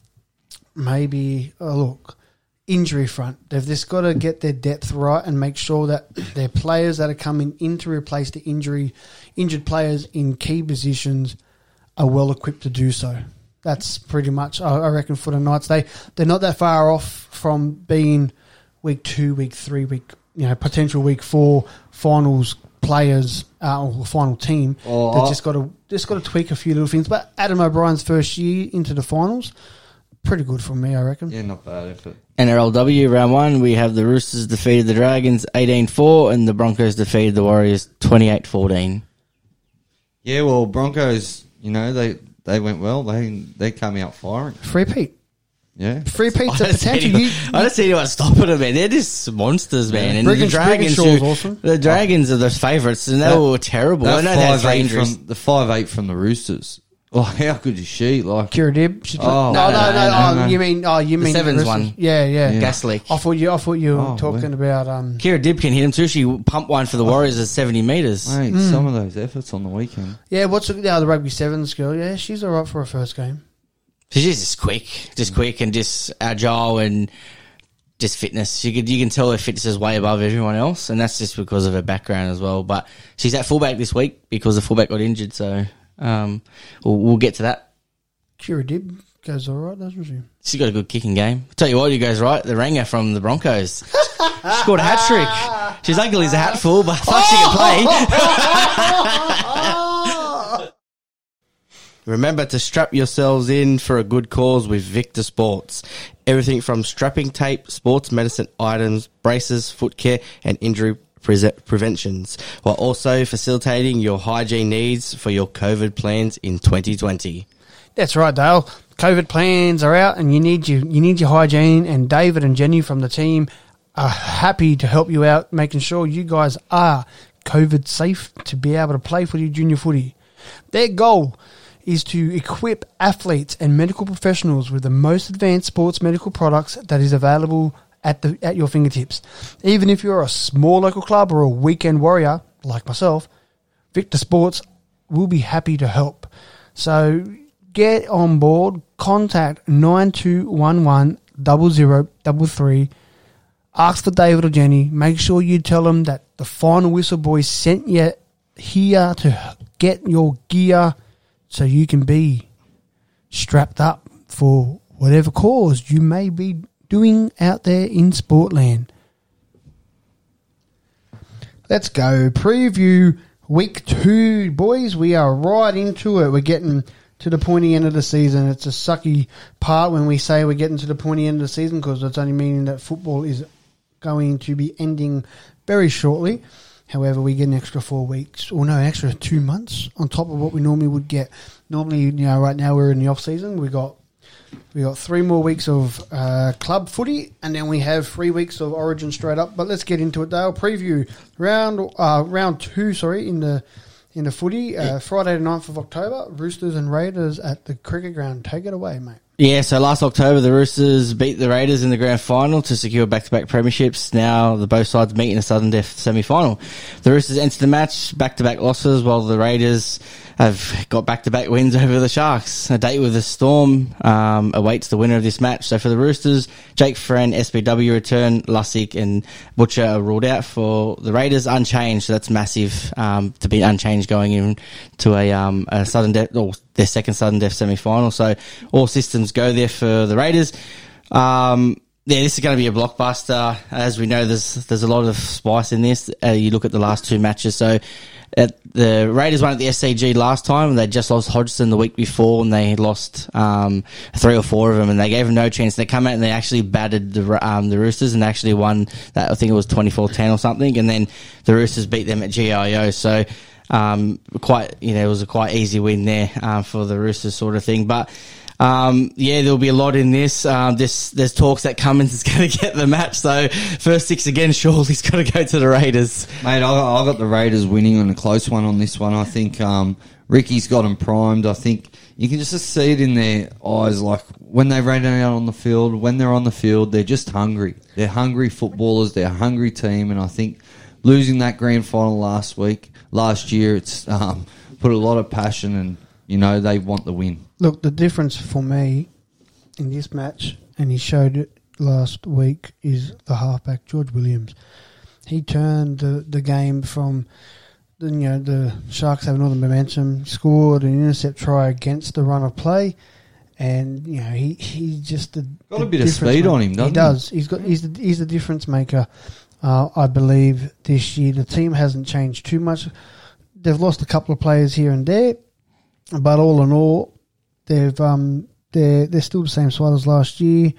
[SPEAKER 3] Maybe a look. Injury front. They've just got to get their depth right and make sure that their players that are coming in to replace the injury injured players in key positions are well equipped to do so. That's pretty much, I reckon, for the Knights. They they're not that far off from being week two, week three, week you know potential week four finals players uh, or final team.
[SPEAKER 5] Oh,
[SPEAKER 3] They've just got to just got to tweak a few little things. But Adam O'Brien's first year into the finals. Pretty good for me, I reckon.
[SPEAKER 5] Yeah, not bad effort.
[SPEAKER 4] N R L W round one, we have the Roosters defeated the Dragons eighteen four and the Broncos defeated the Warriors twenty-eight fourteen.
[SPEAKER 5] Yeah, well, Broncos, you know, they, they went well. They they came out firing.
[SPEAKER 3] Free Pete.
[SPEAKER 5] Yeah.
[SPEAKER 3] Free Pete's
[SPEAKER 4] I
[SPEAKER 3] a
[SPEAKER 4] don't, see
[SPEAKER 3] potential.
[SPEAKER 4] anyone,
[SPEAKER 3] You,
[SPEAKER 4] I don't see anyone stopping them, man. They're just monsters, man. And
[SPEAKER 3] Brigham-
[SPEAKER 4] the Dragons,
[SPEAKER 3] Brigginshaw's
[SPEAKER 4] who-
[SPEAKER 3] awesome.
[SPEAKER 4] the Dragons are the favourites, and they
[SPEAKER 5] That-
[SPEAKER 4] were terrible. I
[SPEAKER 5] That
[SPEAKER 4] know they had
[SPEAKER 5] five
[SPEAKER 4] three
[SPEAKER 5] eight
[SPEAKER 4] injuries.
[SPEAKER 5] from the five eight from the Roosters. Oh, how good is she? Like,
[SPEAKER 3] Kira Dib. She
[SPEAKER 5] Oh,
[SPEAKER 3] no, no,
[SPEAKER 4] no,
[SPEAKER 3] no.
[SPEAKER 5] no,
[SPEAKER 3] oh,
[SPEAKER 5] no.
[SPEAKER 3] You mean? Oh, you
[SPEAKER 4] The
[SPEAKER 3] mean
[SPEAKER 4] sevens
[SPEAKER 3] Roosters.
[SPEAKER 4] one.
[SPEAKER 3] Yeah, yeah.
[SPEAKER 5] Yeah.
[SPEAKER 4] Gas leak.
[SPEAKER 3] I thought you. I thought you were
[SPEAKER 5] Oh,
[SPEAKER 3] talking
[SPEAKER 5] well.
[SPEAKER 3] about. Um,
[SPEAKER 4] Kira Dib can hit him too. She pumped one for the Warriors at seventy metres.
[SPEAKER 5] mate, some of those efforts on the weekend.
[SPEAKER 3] yeah, what's the, yeah, the rugby sevens girl? Yeah, she's all right for her first game.
[SPEAKER 4] She's just quick, just quick and just agile and just fitness. You could you can tell her fitness is way above everyone else, and that's just because of her background as well. But she's at fullback this week because the fullback got injured, so um, we'll, we'll get to that.
[SPEAKER 3] Kira Dib goes all right, doesn't she?
[SPEAKER 4] She's got a good kicking game. Tell you what, you guys right. The Ranger from the Broncos. She scored a hat trick. She's ugly as a hatful, but fuck, she can play. Remember to strap yourselves in for a good cause with Victor Sports. Everything from strapping tape, sports medicine items, braces, foot care, and injury pre- preventions, while also facilitating your hygiene needs for your COVID plans in twenty twenty.
[SPEAKER 3] That's right, Dale. COVID plans are out, and you need you you need your hygiene. And David and Jenny from the team are happy to help you out, making sure you guys are COVID safe to be able to play footy, junior footy. Their goal is to equip athletes and medical professionals with the most advanced sports medical products that is available at the at your fingertips. Even if you're a small local club or a weekend warrior like myself, Victor Sports will be happy to help. So get on board, contact nine two one one double zero double three. Ask for David or Jenny. Make sure you tell them that the Final Whistle boys sent you here to get your gear so you can be strapped up for whatever cause you may be doing out there in Sportland. Let's go. Preview week two, boys. We are right into it. We're getting to the pointy end of the season. It's a sucky part when we say we're getting to the pointy end of the season because it's only meaning that football is going to be ending very shortly. However, we get an extra four weeks, or no, an extra two months on top of what we normally would get. Normally, you know, right now we're in the off season. We got we got three more weeks of uh, club footy, and then we have three weeks of Origin straight up. But let's get into it, Dale. Preview round uh, round two, sorry, in the in the footy. Uh, Friday the ninth of October, Roosters and Raiders at the cricket ground. Take it away, mate.
[SPEAKER 4] Yeah, so last October, the Roosters beat the Raiders in the grand final to secure back-to-back premierships. Now the both sides meet in a sudden death semi-final. The Roosters enter the match back-to-back losses, while the Raiders have got back-to-back wins over the Sharks. A date with the Storm um, awaits the winner of this match. So for the Roosters, Jake Friend, S B W return, Lussick and Butcher are ruled out. For the Raiders, unchanged. So that's massive um, to be unchanged going into a, um, a sudden death, or their second sudden death semi-final. So all systems go there for the Raiders. Um, yeah, this is going to be a blockbuster. As we know, there's there's a lot of spice in this. Uh, you look at the last two matches. So at the Raiders won at the S C G last time, and they just lost Hodgson the week before, and they lost um, three or four of them, and they gave them no chance. They come out and they actually battered the um, the Roosters and actually won that. I think it was twenty-four ten or something, and then the Roosters beat them at G I O. So um, quite, you know, it was a quite easy win there um, for the Roosters sort of thing, but. Um, yeah, there'll be a lot in this. Um, this there's talks that Cummins is going to get the match. So first six again, Shawley's got to go to the Raiders.
[SPEAKER 5] Mate, I, I got the Raiders winning on a close one on this one. I think um, Ricky's got them primed. I think you can just see it in their eyes, like when they ran out on the field, when they're on the field, they're just hungry. They're hungry footballers. They're a hungry team, and I think losing that grand final last week, last year, it's um, put a lot of passion, and you know they want the win.
[SPEAKER 3] Look, the difference for me in this match, and he showed it last week, is the halfback, George Williams. He turned the, the game from, the, you know, the Sharks having all the momentum, scored an intercept try against the run of play, and, you know, he, he just... The,
[SPEAKER 5] got
[SPEAKER 3] the
[SPEAKER 5] a bit of speed
[SPEAKER 3] maker.
[SPEAKER 5] on him, doesn't he?
[SPEAKER 3] He does. He's got. He's the, he's the difference maker, uh, I believe, this year. The team hasn't changed too much. They've lost a couple of players here and there, but all in all, They've um they're they're still the same side as last year,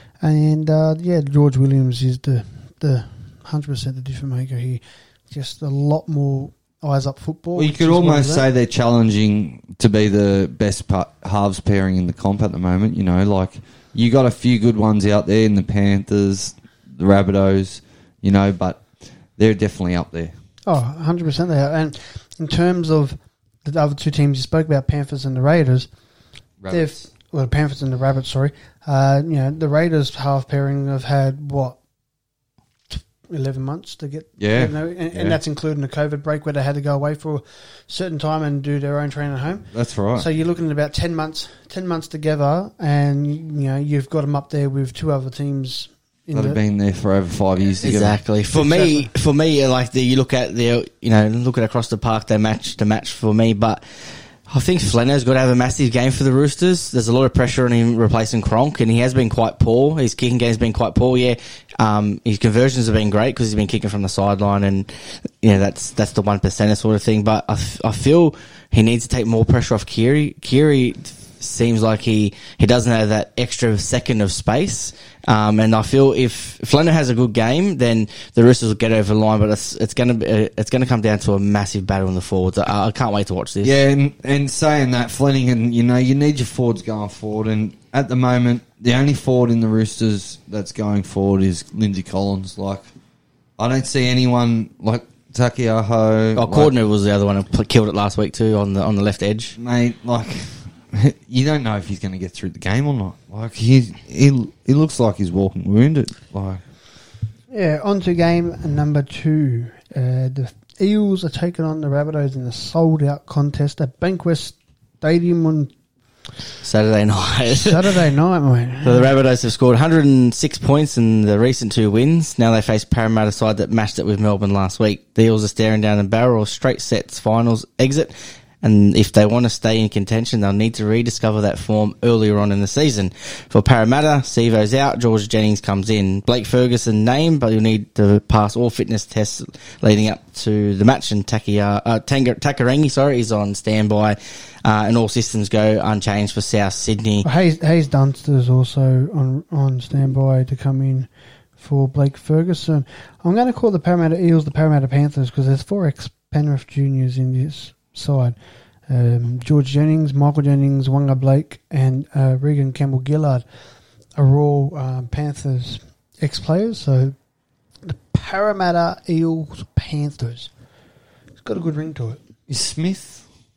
[SPEAKER 3] and uh, yeah, George Williams is the the hundred percent the difference maker here. Just a lot more eyes up football.
[SPEAKER 5] Well, you could almost say they're challenging to be the best pa- halves pairing in the comp at the moment. You know, like you got a few good ones out there in the Panthers, the Rabbitohs, you know, but they're definitely up there.
[SPEAKER 3] Oh, one hundred percent they are. And in terms of the other two teams you spoke about, Panthers and the Raiders.
[SPEAKER 5] Rabbits.
[SPEAKER 3] They've, well, the Panthers and the Rabbits, sorry. Uh, you know, the Raiders half pairing have had, what, eleven months to get...
[SPEAKER 5] Yeah.
[SPEAKER 3] You know, and,
[SPEAKER 5] yeah.
[SPEAKER 3] and that's including a COVID break where they had to go away for a certain time and do their own training at home.
[SPEAKER 5] That's right.
[SPEAKER 3] So you're looking at about ten months ten months together, and, you know, you've got them up there with two other teams... In
[SPEAKER 5] that
[SPEAKER 3] the,
[SPEAKER 5] have been there for over five years together.
[SPEAKER 4] Exactly. For
[SPEAKER 3] Exactly.
[SPEAKER 4] me, for me, like the, you look at the, you know, look at across the park, they match the match for me, but... I think Flanner's got to have a massive game for the Roosters. There's a lot of pressure on him replacing Cronk, and he has been quite poor. His kicking game's been quite poor, yeah. Um, his conversions have been great because he's been kicking from the sideline, and, you know, that's that's the one percenter sort of thing. But I, f- I feel he needs to take more pressure off Keary. Keary seems like he, he doesn't have that extra second of space. Um, and I feel if Flanner has a good game, then the Roosters will get over the line. But it's it's going to be it's going to come down to a massive battle in the forwards. I, I can't wait to watch this.
[SPEAKER 5] Yeah, and, and saying that, Flanagan, you know, you need your forwards going forward. And at the moment, the only forward in the Roosters that's going forward is Lindsay Collins. Like, I don't see anyone like Takiaho.
[SPEAKER 4] Oh,
[SPEAKER 5] like,
[SPEAKER 4] Cordner was the other one who killed it last week too on the on the left edge.
[SPEAKER 5] Mate, like, you don't know if he's going to get through the game or not. Like, he he he looks like he's walking wounded. Like,
[SPEAKER 3] Yeah, on to game number two. Uh, the Eels are taking on the Rabbitohs in a sold-out contest at Bankwest Stadium on
[SPEAKER 4] Saturday night.
[SPEAKER 3] Saturday night, mate.
[SPEAKER 4] So the Rabbitohs have scored one hundred six points in the recent two wins. Now they face Parramatta side that matched it with Melbourne last week. The Eels are staring down the barrel of straight sets finals exit. And if they want to stay in contention, they'll need to rediscover that form earlier on in the season. For Parramatta, Sivo's out, George Jennings comes in. Blake Ferguson named, but he'll need to pass all fitness tests leading up to the match. And Takia, uh, Tanga, Takarangi, sorry, is on standby. Uh, and all systems go unchanged for South Sydney.
[SPEAKER 3] Hayes, Hayes Dunster's also on on standby to come in for Blake Ferguson. I'm going to call the Parramatta Eels the Parramatta Panthers because there's four ex-Penrith juniors in this side. Um, George Jennings, Michael Jennings, Wanga Blake, and uh, Regan Campbell Gillard are all um, Panthers ex-players. So the Parramatta Eels Panthers. It's got a good ring to it.
[SPEAKER 5] Is Smith?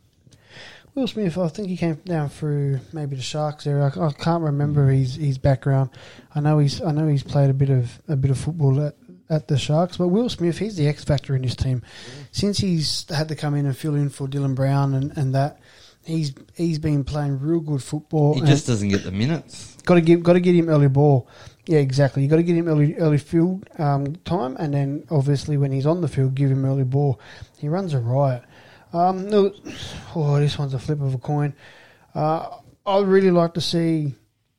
[SPEAKER 3] Will Smith, I think he came down through maybe the Sharks area. I, I can't remember his, his background. I know he's I know he's played a bit of a bit of football at, at the Sharks, but Will Smith, he's the X factor in this team. Since he's had to come in and fill in for Dylan Brown and, and that, he's he's been playing real good football.
[SPEAKER 5] He just doesn't get the minutes.
[SPEAKER 3] Got to give got to get him early ball. Yeah, exactly. You got to get him early early field um, time, and then obviously when he's on the field, give him early ball. He runs a riot. Um, no, oh, this one's a flip of a coin. Uh, I'd really like to see.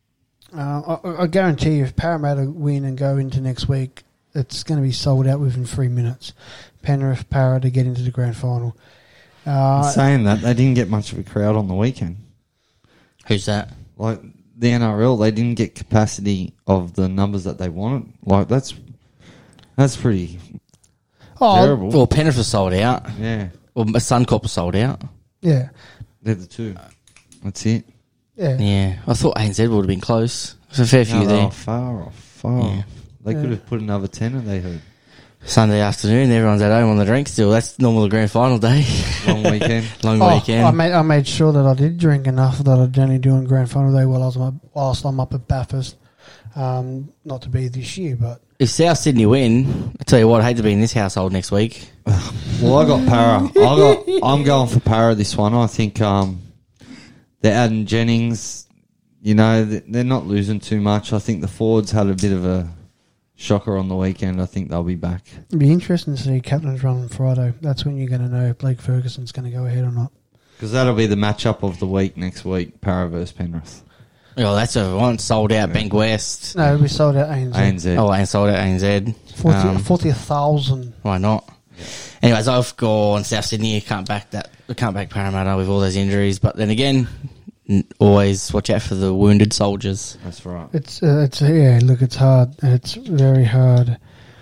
[SPEAKER 3] Uh, I, I guarantee you, if Parramatta win and go into next week, it's going to be sold out within three minutes. Penrith, Parra to get into the grand final. Uh,
[SPEAKER 5] Saying that, they didn't get much of a crowd on the weekend.
[SPEAKER 4] Who's that?
[SPEAKER 5] Like the N R L, they didn't get capacity of the numbers that they wanted. Like that's that's pretty
[SPEAKER 3] oh,
[SPEAKER 5] terrible.
[SPEAKER 4] Well, Penrith was sold out.
[SPEAKER 5] Yeah,
[SPEAKER 4] Well, Suncorp was sold out.
[SPEAKER 3] Yeah,
[SPEAKER 5] they're the two. That's it.
[SPEAKER 3] yeah,
[SPEAKER 4] Yeah. I thought A N Z would have been close. There's a fair few
[SPEAKER 5] No,
[SPEAKER 4] there.
[SPEAKER 5] they're far off, far
[SPEAKER 4] Yeah.
[SPEAKER 5] off. They
[SPEAKER 3] Yeah.
[SPEAKER 5] could have put another tenner, they heard.
[SPEAKER 4] Sunday afternoon, everyone's at home on the drink still. That's normal the grand final day.
[SPEAKER 5] Long weekend.
[SPEAKER 4] Long
[SPEAKER 3] Oh,
[SPEAKER 4] weekend.
[SPEAKER 3] I made I made sure that I did drink enough that I'd only do on grand final day while I was up, whilst I'm up at Bathurst. Um, not to be this year, but
[SPEAKER 4] If South Sydney win, I tell you what, I hate to be in this household next week.
[SPEAKER 5] Well, I got Para. I got. I'm going for Para this one. I think um, they're adding Jennings. You know, they're not losing too much. I think the forwards had a bit of a shocker on the weekend. I think they'll be back.
[SPEAKER 3] it'd be interesting to see captain's run on Friday. That's when you're going to know if Blake Ferguson's going to go ahead or not.
[SPEAKER 5] Because that'll be the matchup of the week next week, Para versus Penrith.
[SPEAKER 4] Oh, that's over one. Sold out Bank West.
[SPEAKER 3] No, we sold out A N Z.
[SPEAKER 5] A N Z.
[SPEAKER 4] Oh, and sold out A N Z.
[SPEAKER 3] forty,
[SPEAKER 4] Um,
[SPEAKER 3] forty thousand.
[SPEAKER 4] Why not? Anyways, I've gone South Sydney. Can't back that. Can't back Parramatta with all those injuries. But then again, n- always watch out for the wounded soldiers.
[SPEAKER 5] That's right.
[SPEAKER 3] It's, uh, it's yeah, look, it's hard. It's very hard.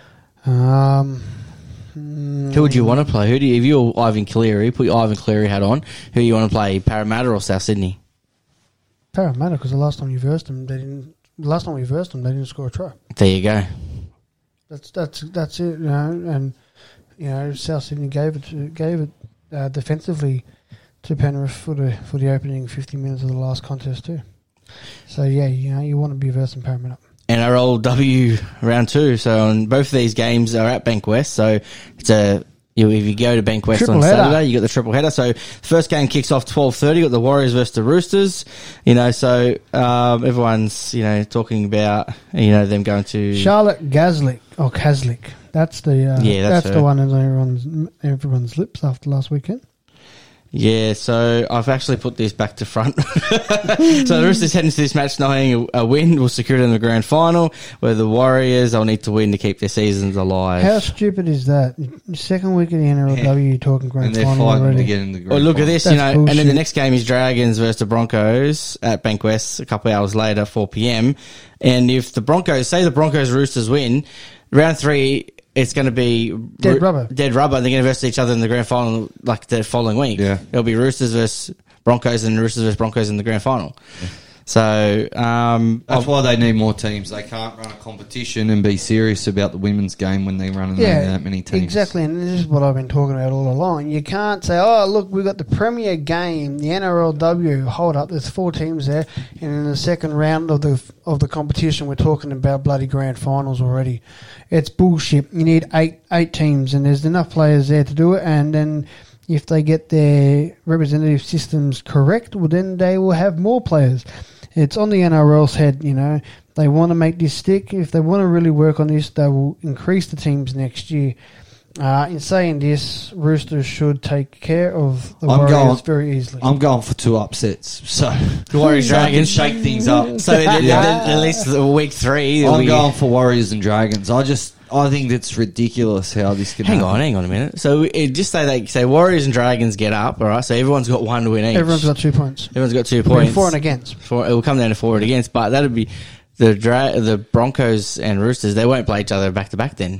[SPEAKER 3] Um,
[SPEAKER 4] Who would you want to play? Who do you, if you're Ivan Cleary, put your Ivan Cleary hat on. Who do you want to play, Parramatta or South Sydney?
[SPEAKER 3] Parramatta, because the last time you versed them, they didn't. The last time we versed them, they didn't score a try.
[SPEAKER 4] There you go.
[SPEAKER 3] That's that's that's it, you know. And you know, South Sydney gave it to, gave it uh, defensively to Penrith for the for the opening fifty minutes of the last contest too. So yeah, you know, you want to be versing Parramatta.
[SPEAKER 4] N R L W round two. So on both of these games are at Bank West. So it's a you, if you go to Bank West
[SPEAKER 3] Triple
[SPEAKER 4] on
[SPEAKER 3] header.
[SPEAKER 4] Saturday, you got the triple header. So first game kicks off twelve thirty. Got the Warriors versus the Roosters. You know, so um, everyone's you know talking about you know them going to
[SPEAKER 3] Charlotte Gazlick or Kazlick. That's the uh,
[SPEAKER 4] Yeah, that's
[SPEAKER 3] that's, the
[SPEAKER 4] her.
[SPEAKER 3] one that's on everyone's everyone's lips after last weekend.
[SPEAKER 4] Yeah, so I've actually put this back to front. So the Roosters heading to this match knowing a, a win will secure them in the grand final, where the Warriors will need to win to keep their seasons alive.
[SPEAKER 3] How stupid is that? Second week of the N R L W, you're talking grand
[SPEAKER 5] And they're
[SPEAKER 3] final
[SPEAKER 5] fighting
[SPEAKER 3] already.
[SPEAKER 5] to get in the grand
[SPEAKER 4] Well, look at
[SPEAKER 5] final.
[SPEAKER 4] this, you know,
[SPEAKER 3] That's
[SPEAKER 4] and then the
[SPEAKER 3] bullshit.
[SPEAKER 4] next game is Dragons versus the Broncos at Bank West a couple of hours later, four p.m. And if the Broncos, say the Broncos Roosters win, round three, it's going to be
[SPEAKER 3] Dead rubber.
[SPEAKER 4] Dead rubber. And they're going to verse each other in the grand final like the following week.
[SPEAKER 5] Yeah.
[SPEAKER 4] It'll be Roosters versus Broncos and Roosters versus Broncos in the grand final. So, um,
[SPEAKER 5] That's why they need more teams. They can't run a competition and be serious about the women's game when they're running
[SPEAKER 3] Yeah,
[SPEAKER 5] that many teams.
[SPEAKER 3] exactly, and this is what I've been talking about all along. You can't say, "Oh, look, we've got the premier game, the N R L W." Hold up, there's four teams there, and in the second round of the of the competition, we're talking about bloody grand finals already. It's bullshit. You need eight eight teams, and there's enough players there to do it, and then if they get their representative systems correct, well, then they will have more players. It's on the N R L's head, you know. They want to make this stick. If they want to really work on this, they will increase the teams next year. Uh, in saying this, Roosters should take care of the
[SPEAKER 5] I'm
[SPEAKER 3] Warriors
[SPEAKER 5] going-
[SPEAKER 3] very easily.
[SPEAKER 5] I'm going for two upsets. So
[SPEAKER 4] Warriors
[SPEAKER 5] so I can
[SPEAKER 4] Dragons.
[SPEAKER 5] shake things up.
[SPEAKER 4] So then,
[SPEAKER 5] Yeah.
[SPEAKER 4] then at least the week three. it'll
[SPEAKER 5] I'm
[SPEAKER 4] be-
[SPEAKER 5] going for Warriors and Dragons. I just I think it's ridiculous how this can
[SPEAKER 4] Hang
[SPEAKER 5] happen.
[SPEAKER 4] on, hang on a minute. So it, just say they say Warriors and Dragons get up, all right? So everyone's got one to win each.
[SPEAKER 3] Everyone's got two points.
[SPEAKER 4] Everyone's got two
[SPEAKER 3] I mean,
[SPEAKER 4] points.
[SPEAKER 3] for and against.
[SPEAKER 4] For, it will come down to for and against, but that'll be the dra- the Broncos and Roosters. They won't play each other back to back then.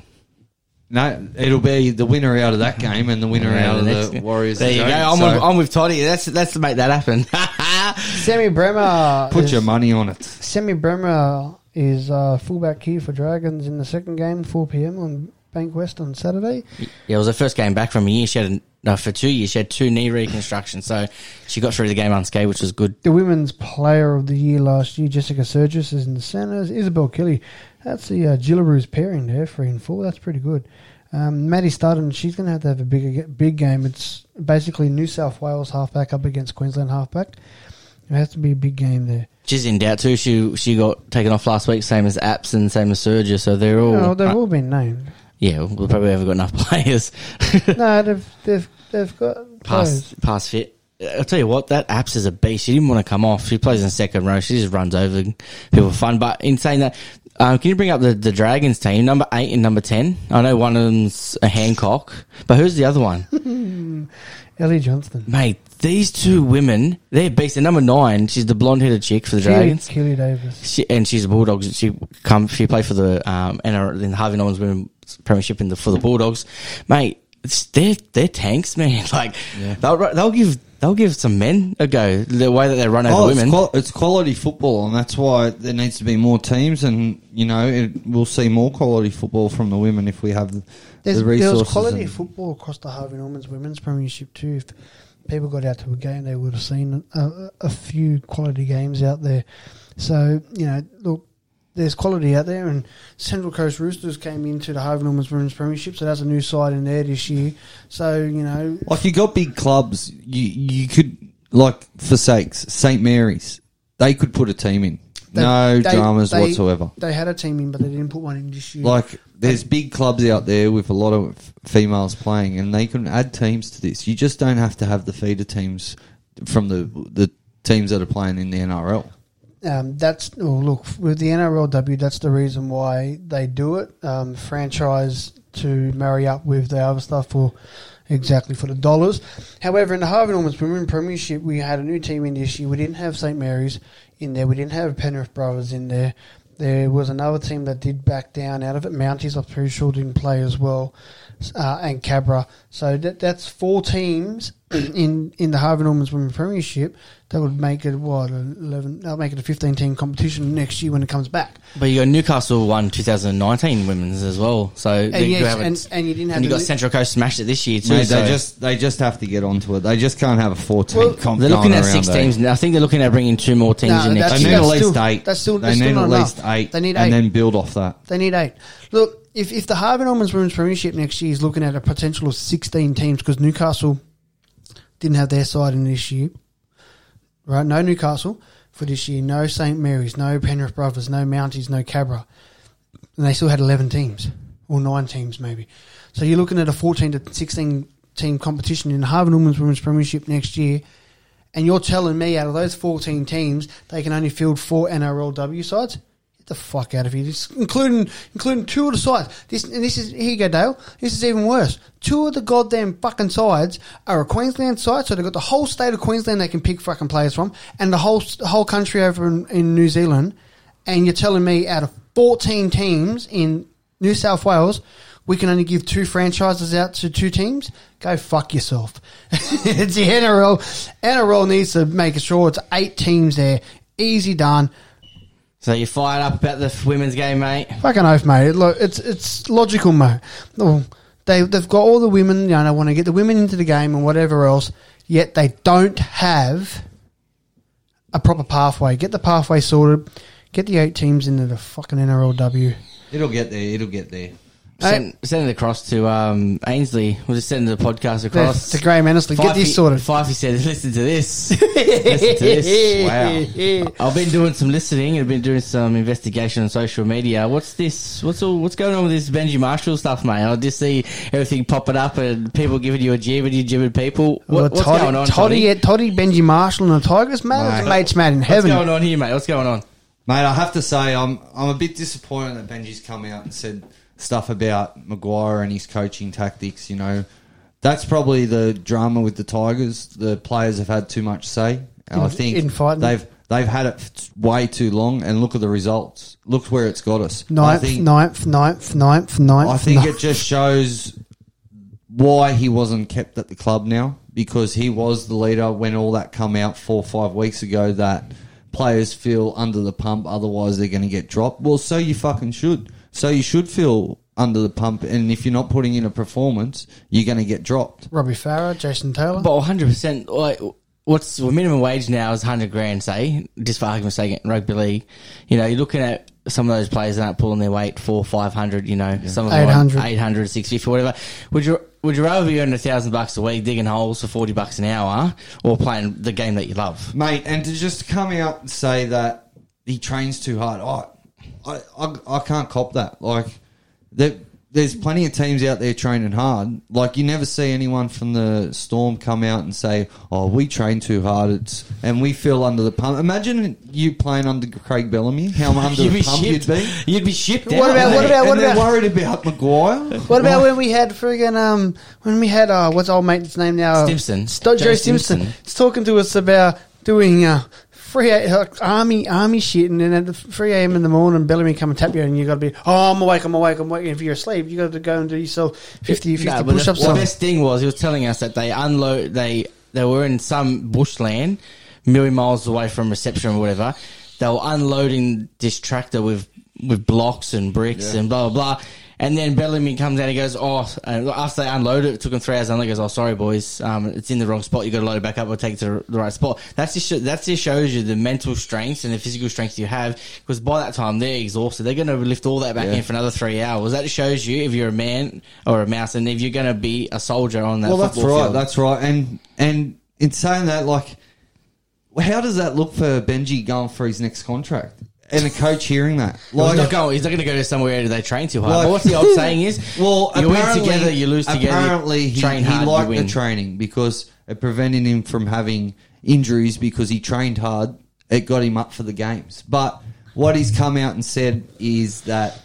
[SPEAKER 5] No, it'll be the winner out of that game and the winner
[SPEAKER 4] Yeah,
[SPEAKER 5] out
[SPEAKER 4] the
[SPEAKER 5] of
[SPEAKER 4] next-
[SPEAKER 5] the Warriors.
[SPEAKER 4] There
[SPEAKER 5] and
[SPEAKER 4] you go.
[SPEAKER 5] Dragons.
[SPEAKER 4] I'm,
[SPEAKER 5] So
[SPEAKER 4] with, I'm with Toddy. That's that's to make that happen.
[SPEAKER 3] Sammy Bremer.
[SPEAKER 5] put
[SPEAKER 3] is,
[SPEAKER 5] your money on it.
[SPEAKER 3] Sammy Bremer is uh, fullback here for Dragons in the second game, four p.m. on Bankwest on Saturday.
[SPEAKER 4] Yeah, it was her first game back from a year. She had no, for two years. She had two knee reconstructions, so she got through the game unscathed, which was good.
[SPEAKER 3] The Women's Player of the Year last year, Jessica Sergis, is in the centres. Isabel Kelly, that's the uh, Gillaroos pairing there, three and four. That's pretty good. Um, Maddie Studden, she's going to have to have a big, big game. It's basically New South Wales halfback up against Queensland halfback. It has to be a big game there.
[SPEAKER 4] She's in doubt too. She she got taken off last week, same as Apps and same as Sergia, so they're all.
[SPEAKER 3] No, they've
[SPEAKER 4] uh,
[SPEAKER 3] all been named.
[SPEAKER 4] yeah, we'll probably haven't got enough players.
[SPEAKER 3] No, they've they've they've got players.
[SPEAKER 4] Pass, pass fit. I'll tell you what, that Apps is a beast. She didn't want to come off. She plays in second row. She just runs over people for fun. But in saying that, um, can you bring up the, the Dragons team, number eight and number ten? I know one of them's a Hancock, but who's the other one?
[SPEAKER 3] Ellie Johnston.
[SPEAKER 4] Mate, these two women, they're beasts. And number nine, she's the blonde-headed chick for the
[SPEAKER 3] Keely,
[SPEAKER 4] Dragons.
[SPEAKER 3] Keely Davis.
[SPEAKER 4] She, and she's a Bulldogs. She come. She played for the um N R L, in the Harvey Norman's Women's Premiership in the for the Bulldogs. Mate, it's, they're they're tanks, man. Like they'll they'll give they'll give some men a go. The way that they run over
[SPEAKER 5] Oh, it's,
[SPEAKER 4] women.
[SPEAKER 5] qual- it's quality football, and that's why there needs to be more teams. And you know, it, we'll see more quality football from the women if we have the,
[SPEAKER 3] There's,
[SPEAKER 5] the
[SPEAKER 3] there
[SPEAKER 5] resources.
[SPEAKER 3] was quality
[SPEAKER 5] and-
[SPEAKER 3] football across the Harvey Norman's Women's Premiership too. If people got out to a game, they would have seen a, a few quality games out there. So, you know, look, there's quality out there, and Central Coast Roosters came into the Harvey Norman's Women's Premiership, so that's a new side in there this year. So, you know,
[SPEAKER 5] Like you got big clubs, you you could like for sakes, Saint Mary's, they could put a team in.
[SPEAKER 3] they-
[SPEAKER 5] no
[SPEAKER 3] they-
[SPEAKER 5] dramas
[SPEAKER 3] they-
[SPEAKER 5] whatsoever.
[SPEAKER 3] They had a team in, but they didn't put one in this year.
[SPEAKER 5] Like there's big clubs out there with a lot of f- females playing, and they can add teams to this. You just don't have to have the feeder teams from the the teams that are playing in the N R L.
[SPEAKER 3] Um, that's well, look with the N R L W. That's the reason why they do it. Um, franchise to marry up with the other stuff for exactly for the dollars. However, in the Harvey Norman's Women's Premiership, we had a new team in this year. We didn't have Saint Mary's in there. We didn't have Penrith Brothers in there. There was another team that did back down out of it. Mounties, I'm pretty sure, didn't play as well, uh, and Cabra. So that that's four teams in in the Harvey Norman's Women's Premiership. That would make it what eleven? That'll make it a fifteen team competition next year when it comes back.
[SPEAKER 4] But you got Newcastle won twenty nineteen women's as well. So
[SPEAKER 3] And
[SPEAKER 4] they- you
[SPEAKER 3] yes,
[SPEAKER 4] have a-
[SPEAKER 3] and, and you didn't have
[SPEAKER 4] and you
[SPEAKER 3] the
[SPEAKER 4] got
[SPEAKER 3] new-
[SPEAKER 4] Central Coast smashed it this year too.
[SPEAKER 5] Mate,
[SPEAKER 4] so
[SPEAKER 5] they just they just have to get onto it. They just can't have a fourteen
[SPEAKER 3] Well,
[SPEAKER 5] comp.
[SPEAKER 4] they're looking
[SPEAKER 5] going
[SPEAKER 4] at six
[SPEAKER 5] around, eh?
[SPEAKER 4] teams. now. I think they're looking at bringing two more teams
[SPEAKER 3] No,
[SPEAKER 4] in next
[SPEAKER 3] that's-
[SPEAKER 5] They
[SPEAKER 4] year.
[SPEAKER 5] need at least
[SPEAKER 3] still-
[SPEAKER 5] eight.
[SPEAKER 3] that's still-
[SPEAKER 5] they
[SPEAKER 3] that's
[SPEAKER 5] need
[SPEAKER 3] still
[SPEAKER 5] at
[SPEAKER 3] not
[SPEAKER 5] least
[SPEAKER 3] enough.
[SPEAKER 5] eight.
[SPEAKER 3] They need
[SPEAKER 5] and
[SPEAKER 3] eight.
[SPEAKER 5] then build off that.
[SPEAKER 3] They need eight. Look, if if the Harvey Norman's Women's Premiership next year is looking at a potential of sixteen teams, because Newcastle didn't have their side in this year, right? No Newcastle for this year. No Saint Mary's. No Penrith Brothers. No Mounties. No Cabra. And they still had eleven teams or nine teams maybe. So you're looking at a fourteen to sixteen team competition in the Harvey Norman's Women's Premiership next year. And you're telling me out of those fourteen teams, they can only field four N R L W sides? Get the fuck out of here. This, including including two of the sides. This and this is here you go, Dale. This is even worse. Two of the goddamn fucking sides are a Queensland side, so they've got the whole state of Queensland they can pick fucking players from, and the whole the whole country over in, in New Zealand. And you're telling me out of fourteen teams in New South Wales, we can only give two franchises out to two teams? Go fuck yourself. It's the N R L. N R L needs to make sure it's eight teams there. Easy done.
[SPEAKER 4] So you're fired up about the women's game, mate?
[SPEAKER 3] Fucking oath, mate. Look, it's it's logical, mate. Well, they they've got all the women. You know, they want to get the women into the game and whatever else. Yet they don't have a proper pathway. Get the pathway sorted. Get the eight teams into the fucking N R L W.
[SPEAKER 5] It'll get there. It'll get there.
[SPEAKER 4] Send, send it across to um, Ainsley. We'll just send the podcast across.
[SPEAKER 3] To Graham Annesley. Get this sorted.
[SPEAKER 4] Fifey said, listen to this. Listen to this. Wow. I've been doing some listening. I've been doing some investigation on social media. What's this? What's all? What's going on with this Benji Marshall stuff, mate? I just see everything popping up and people giving you a jib and you jibbing people. What,
[SPEAKER 3] Well,
[SPEAKER 4] what's
[SPEAKER 3] Toddy,
[SPEAKER 4] going on,
[SPEAKER 3] Toddy,
[SPEAKER 4] Toddy?
[SPEAKER 3] Toddy, Benji Marshall and the Tigers, mate.
[SPEAKER 5] Mate.
[SPEAKER 3] Mates, mate, in heaven.
[SPEAKER 4] What's going on here, mate? What's going on?
[SPEAKER 5] Mate, I have to say, I'm I'm a bit disappointed that Benji's come out and said stuff about Maguire and his coaching tactics. You know, that's probably the drama with the Tigers. The players have had too much say. And I
[SPEAKER 3] In-
[SPEAKER 5] think
[SPEAKER 3] in fighting.
[SPEAKER 5] they've they've had it f- way too long. And look at the results. Look where it's got us. I
[SPEAKER 3] Ninth,
[SPEAKER 5] think
[SPEAKER 3] ninth, ninth, ninth, ninth.
[SPEAKER 5] I think
[SPEAKER 3] ninth.
[SPEAKER 5] it just shows why he wasn't kept at the club now, because he was the leader when all that come out four or five weeks ago that players feel under the pump, otherwise they're going to get dropped. Well, so you fucking should. So you should feel under the pump, and if you're not putting in a performance, you're going to get dropped.
[SPEAKER 3] Robbie Farah, Jason Taylor.
[SPEAKER 4] But one hundred percent, like, what's well, minimum wage now is one hundred grand, say, just for argument's sake, in rugby league. You know, you're looking at some of those players that aren't pulling their weight, four, five hundred, you know, some of them
[SPEAKER 3] eight hundred.
[SPEAKER 4] eight hundred, six fifty, whatever. Would you would you rather be earning a thousand bucks a week digging holes for forty bucks an hour, or playing the game that you love?
[SPEAKER 5] Mate, and to just come out and say that he trains too hard, I, I, I, I can't cop that. Like, there, there's plenty of teams out there training hard. Like, you never see anyone from the Storm come out and say, "Oh, we train too hard," it's and we feel under the pump. Imagine you playing under Craig Bellamy, how under
[SPEAKER 4] You'd
[SPEAKER 5] the
[SPEAKER 4] be
[SPEAKER 5] pump
[SPEAKER 4] shipped.
[SPEAKER 5] you'd be.
[SPEAKER 4] You'd be shipped
[SPEAKER 3] What
[SPEAKER 4] out,
[SPEAKER 3] about-
[SPEAKER 4] mate.
[SPEAKER 3] what about-
[SPEAKER 5] and
[SPEAKER 3] what
[SPEAKER 5] they're
[SPEAKER 3] about-
[SPEAKER 5] worried about Maguire.
[SPEAKER 3] What about when we had friggin' um when we had uh what's old mate's name now?
[SPEAKER 4] Stimson.
[SPEAKER 3] Sto-
[SPEAKER 4] Joe
[SPEAKER 3] Joe Simpson.
[SPEAKER 4] Stimson.
[SPEAKER 3] He's talking to us about doing uh free uh, army army shit, and then at the three a m in the morning, Bellamy come and tap you, and you got to be, oh, I'm awake, I'm awake, I'm awake. And if you're asleep, you got to go and do yourself fifty, fifty
[SPEAKER 4] No, but
[SPEAKER 3] push-ups.
[SPEAKER 4] The, the
[SPEAKER 3] on.
[SPEAKER 4] best thing was he was telling us that they unload they they were in some bushland, a million miles away from reception or whatever. They were unloading this tractor with with blocks and bricks and blah blah blah. And then Bellamy comes out and he goes, oh, and after they unloaded it, it took them three hours. And he goes, oh, sorry, boys, um, it's in the wrong spot. You got to load it back up or take it to the right spot. That's just that just shows you the mental strength and the physical strength you have. Because by that time they're exhausted. They're going to lift all that back
[SPEAKER 5] Yeah.
[SPEAKER 4] in for another three hours. That just shows you if you're a man or a mouse, and if you're going to be a soldier on that.
[SPEAKER 5] Well, that's
[SPEAKER 4] football
[SPEAKER 5] right.
[SPEAKER 4] field.
[SPEAKER 5] That's right. And and in saying that, like, how does that look for Benji going for his next contract? And a coach hearing that,
[SPEAKER 4] Well,
[SPEAKER 5] like,
[SPEAKER 4] he's not going. He's not going to go to somewhere where they train too hard.
[SPEAKER 5] Like-
[SPEAKER 4] but what's the old saying is?
[SPEAKER 5] well,
[SPEAKER 4] you win
[SPEAKER 5] apparently-
[SPEAKER 4] together, you lose together.
[SPEAKER 5] Apparently, he,
[SPEAKER 4] train
[SPEAKER 5] he
[SPEAKER 4] hard,
[SPEAKER 5] liked
[SPEAKER 4] you
[SPEAKER 5] the
[SPEAKER 4] win.
[SPEAKER 5] training because it prevented him from having injuries because he trained hard. It got him up for the games. But what he's come out and said is that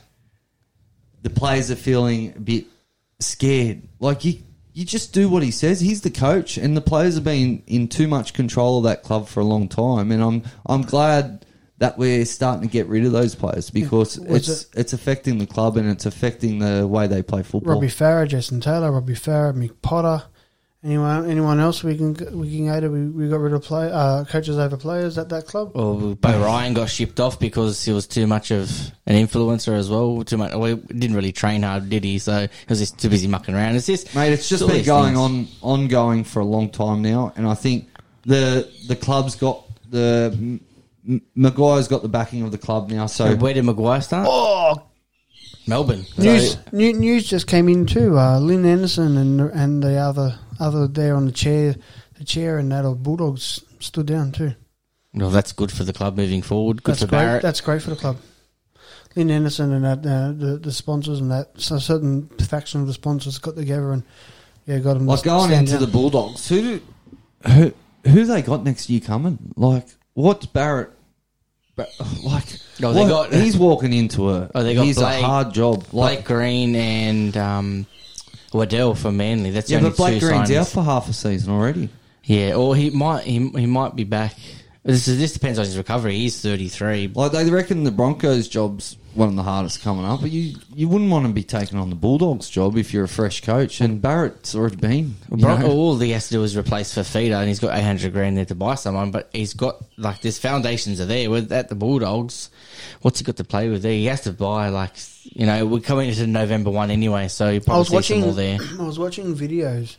[SPEAKER 5] the players are feeling a bit scared. Like, you, you just do what he says. He's the coach, and the players have been in too much control of that club for a long time. And I'm I'm glad that we're starting to get rid of those players because
[SPEAKER 3] Was
[SPEAKER 5] it's it's affecting the club and it's affecting the way they play football.
[SPEAKER 3] Robbie Farah, Jason Taylor, Robbie Farah, Mick Potter. Anyone, anyone else we can we can go to? We, we got rid of play uh, coaches over players at that club.
[SPEAKER 4] Well, Bo Ryan got shipped off because he was too much of an influencer as well. Too much. Well, he didn't really train hard, did he? So he was just too busy mucking around. It's just,
[SPEAKER 5] Mate, it's just
[SPEAKER 4] all
[SPEAKER 5] been
[SPEAKER 4] these
[SPEAKER 5] going
[SPEAKER 4] things.
[SPEAKER 5] on ongoing for a long time now, and I think the the club's got the M- M- Maguire's got the backing of the club now. So
[SPEAKER 4] So where did Maguire start?
[SPEAKER 3] Oh,
[SPEAKER 4] Melbourne.
[SPEAKER 3] news,
[SPEAKER 4] So-
[SPEAKER 3] new, news just came in too. Uh, Lynn Anderson and and the other other there on the chair, the chair, and that of Bulldogs stood down too.
[SPEAKER 4] well, that's good for the club moving forward. Good
[SPEAKER 3] That's
[SPEAKER 4] for
[SPEAKER 3] great.
[SPEAKER 4] Barrett.
[SPEAKER 3] That's great for the club. Lynn Anderson and that uh, the the sponsors and that so a certain faction of the sponsors got together and yeah got them.
[SPEAKER 5] like going into the Bulldogs, who do, who who they got next year coming? Like, what's Barrett? Ba- Like,
[SPEAKER 4] Oh, they
[SPEAKER 5] what-
[SPEAKER 4] got-
[SPEAKER 5] he's walking into a.
[SPEAKER 4] Oh, they got
[SPEAKER 5] he's
[SPEAKER 4] Blake-
[SPEAKER 5] a hard job. Like,
[SPEAKER 4] Blake Green and um, Waddell for Manly. That's the
[SPEAKER 5] yeah,
[SPEAKER 4] only
[SPEAKER 5] but Blake
[SPEAKER 4] two
[SPEAKER 5] Green's
[SPEAKER 4] signings.
[SPEAKER 5] out for half a season already.
[SPEAKER 4] Yeah, or he might he, he might be back. This is, this depends on his recovery. He's thirty-three.
[SPEAKER 5] Like, they reckon the Broncos' job's one of the hardest coming up, but you, you wouldn't want to be taking on the Bulldogs' job if you're a fresh coach, and Barrett's already been. you
[SPEAKER 4] Bro-
[SPEAKER 5] know.
[SPEAKER 4] all he has to do is replace Fafita, and he's got eight hundred grand there to buy someone. But he's got like his foundations are there. With at the Bulldogs, what's he got to play with there? He has to buy like you know we're coming into November one anyway, so you
[SPEAKER 3] I
[SPEAKER 4] probably
[SPEAKER 3] was
[SPEAKER 4] see
[SPEAKER 3] watching.
[SPEAKER 4] some more there.
[SPEAKER 3] I was watching videos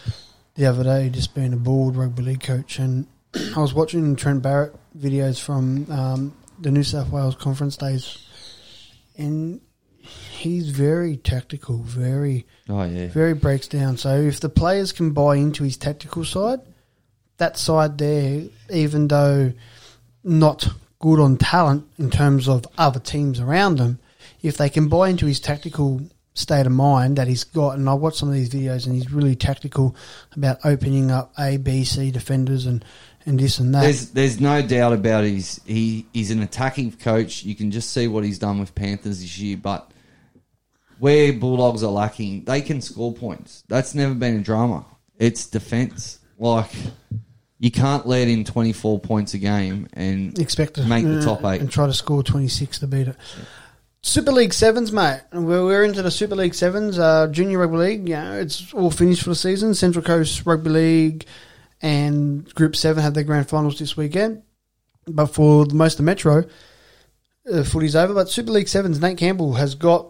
[SPEAKER 3] the other day, just being a board rugby league coach, and I was watching Trent Barrett videos from um, the New South Wales Conference days, and he's very tactical, very,
[SPEAKER 5] Oh yeah.
[SPEAKER 3] very breaks down. So if the players can buy into his tactical side, that side there, even though not good on talent in terms of other teams around them, if they can buy into his tactical state of mind that he's got, and I watched some of these videos and he's really tactical about opening up A, B, C defenders and, and this and that.
[SPEAKER 5] There's there's no doubt about it. He's, he, he's an attacking coach. You can just see what he's done with Panthers this year. But where Bulldogs are lacking, they can score points. That's never been a drama. It's defence. Like, you can't let in twenty-four points a game and
[SPEAKER 3] Expect to
[SPEAKER 5] make the
[SPEAKER 3] uh,
[SPEAKER 5] top eight.
[SPEAKER 3] and try to score twenty-six to beat it. Yeah. Super League Sevens, mate. We're, we're into the Super League Sevens, uh, Junior Rugby League. You know, it's all finished for the season. Central Coast Rugby League and Group Seven had their grand finals this weekend. But for the most of Metro, uh, footy's over. But Super League Sevens, Nate Campbell has got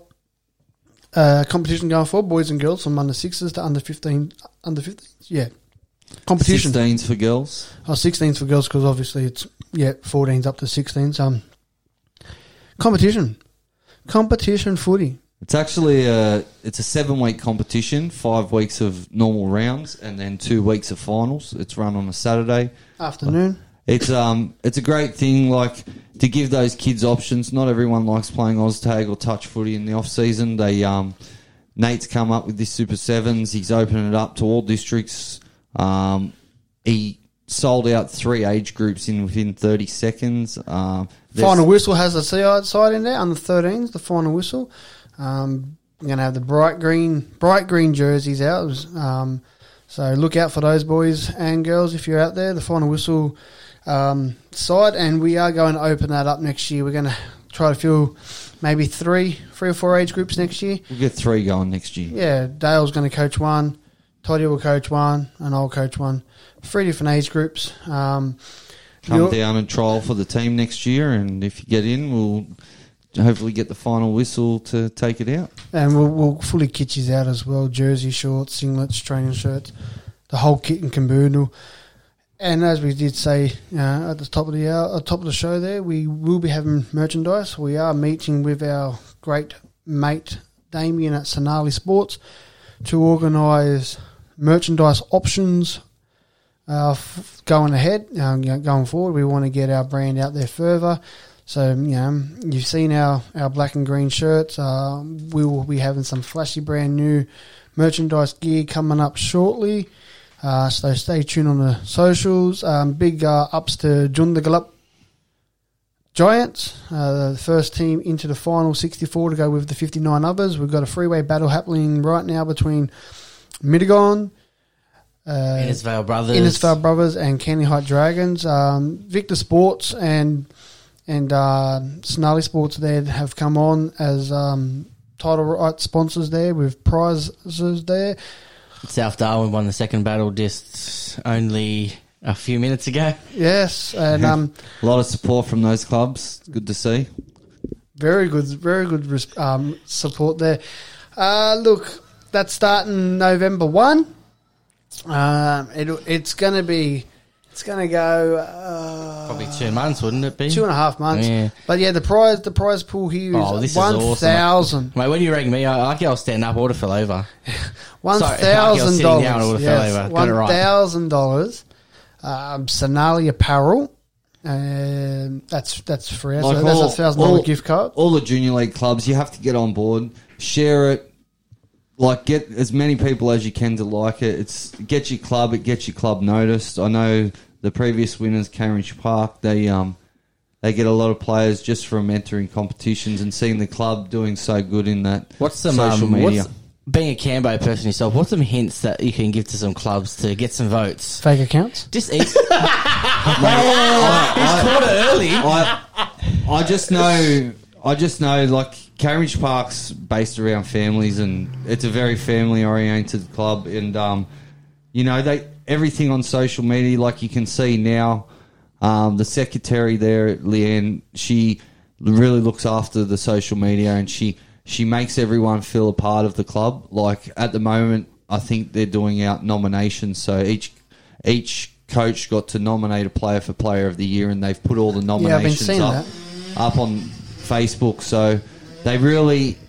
[SPEAKER 3] uh, competition going for boys and girls from under sixes to under fifteen. Under fifteen, yeah. Competition.
[SPEAKER 5] sixteens for girls.
[SPEAKER 3] Oh, sixteens for girls because obviously it's, yeah, fourteens up to sixteens. Um, competition. Competition footy.
[SPEAKER 5] It's actually a it's a seven week competition, five weeks of normal rounds, and then two weeks of finals. It's run on a Saturday
[SPEAKER 3] Afternoon.
[SPEAKER 5] It's um it's a great thing, like, to give those kids options. Not everyone likes playing Oztag or touch footy in the off season. They um Nate's come up with this Super Sevens. He's opened it up to all districts. Um, he sold out three age groups in within thirty seconds. Um, there's-
[SPEAKER 3] Final whistle has the side side in there under thirteens. The final whistle. Um, we're going to have the bright green, bright green jerseys out. Um, so look out for those boys and girls if you're out there. The final whistle um, side, and we are going to open that up next year. We're going to try to fill maybe three, three or four age groups next year.
[SPEAKER 5] We'll get three going next year.
[SPEAKER 3] Yeah, Dale's going to coach one, Toddy will coach one, and I'll coach one. Three different age groups. Um,
[SPEAKER 5] Come
[SPEAKER 3] you'll-
[SPEAKER 5] down and trial for the team next year, and if you get in, we'll hopefully get the final whistle to take it out.
[SPEAKER 3] And we'll, we'll fully kit you out as well. Jersey shorts, singlets, training shirts, the whole kit and caboodle. And as we did say uh, at the top of the hour, uh, top of the show there, we will be having merchandise. We are meeting with our great mate Damien at Sonali Sports to organise merchandise options uh, f- going ahead, um, you know, going forward. We want to get our brand out there further. So, you know, you've seen our, our black and green shirts. Uh, we will be having some flashy brand new merchandise gear coming up shortly. Uh, so stay tuned on the socials. Um, big uh, ups to Joondalup Giants, uh, the first team into the final sixty-four to go with the fifty-nine others. We've got a freeway battle happening right now between Mittagon, uh,
[SPEAKER 4] Innisfail Brothers.
[SPEAKER 3] Innisfail Brothers and Candy Height Dragons. Um, Victor Sports and and uh, Sonali Sports there have come on as um, title right sponsors there with prizes there.
[SPEAKER 4] South Darwin won the second battle just only a few minutes ago.
[SPEAKER 3] Yes, and um,
[SPEAKER 5] A lot of support from those clubs. Good to see.
[SPEAKER 3] very good, very good res- um, support there. Uh, look, that's starting November first. Um, it, it's going to be, it's going to go uh,
[SPEAKER 4] Probably two months, wouldn't it be?
[SPEAKER 3] two and a half months.
[SPEAKER 4] Yeah.
[SPEAKER 3] But yeah, the prize, the prize pool here
[SPEAKER 4] Oh,
[SPEAKER 3] is
[SPEAKER 4] this is
[SPEAKER 3] one
[SPEAKER 4] awesome.
[SPEAKER 3] thousand.
[SPEAKER 4] Mate, when you rang me, I, I think I'll stand up, order fell over.
[SPEAKER 3] One
[SPEAKER 4] Sorry, I
[SPEAKER 3] thousand
[SPEAKER 4] was sitting down, I
[SPEAKER 3] dollars.
[SPEAKER 4] would've fell
[SPEAKER 3] Yes,
[SPEAKER 4] over. Got
[SPEAKER 3] one
[SPEAKER 4] it right.
[SPEAKER 3] thousand dollars. Um, Sonali Apparel. Um, that's that's free. That's,
[SPEAKER 5] Like
[SPEAKER 3] a, that's
[SPEAKER 5] all-
[SPEAKER 3] a thousand dollar
[SPEAKER 5] all-
[SPEAKER 3] gift card.
[SPEAKER 5] All the junior league clubs, you have to get on board, share it, like get as many people as you can to like it. It's get your club, it gets your club noticed. I know the previous winners, Cambridge Park, they um they get a lot of players just from entering competitions and seeing the club doing so good in that
[SPEAKER 4] What's some
[SPEAKER 5] social
[SPEAKER 4] um,
[SPEAKER 5] media.
[SPEAKER 4] What's, being a Cambo person yourself, what's some hints that you can give to some clubs to get some votes?
[SPEAKER 3] Fake accounts.
[SPEAKER 4] Just eat.
[SPEAKER 5] I,
[SPEAKER 4] Caught it early.
[SPEAKER 5] I, I just know, I just know, like Cambridge Park's based around families, and it's a very family-oriented club. And um, you know, they everything on social media, like you can see now. Um, the secretary there, Leanne, she really looks after the social media, and she she makes everyone feel a part of the club. Like at the moment, I think they're doing out nominations, so each each coach got to nominate a player for Player of the Year, and they've put all the
[SPEAKER 3] Yeah, I've been
[SPEAKER 5] nominations
[SPEAKER 3] seeing
[SPEAKER 5] up
[SPEAKER 3] that.
[SPEAKER 5] up on Facebook. So they really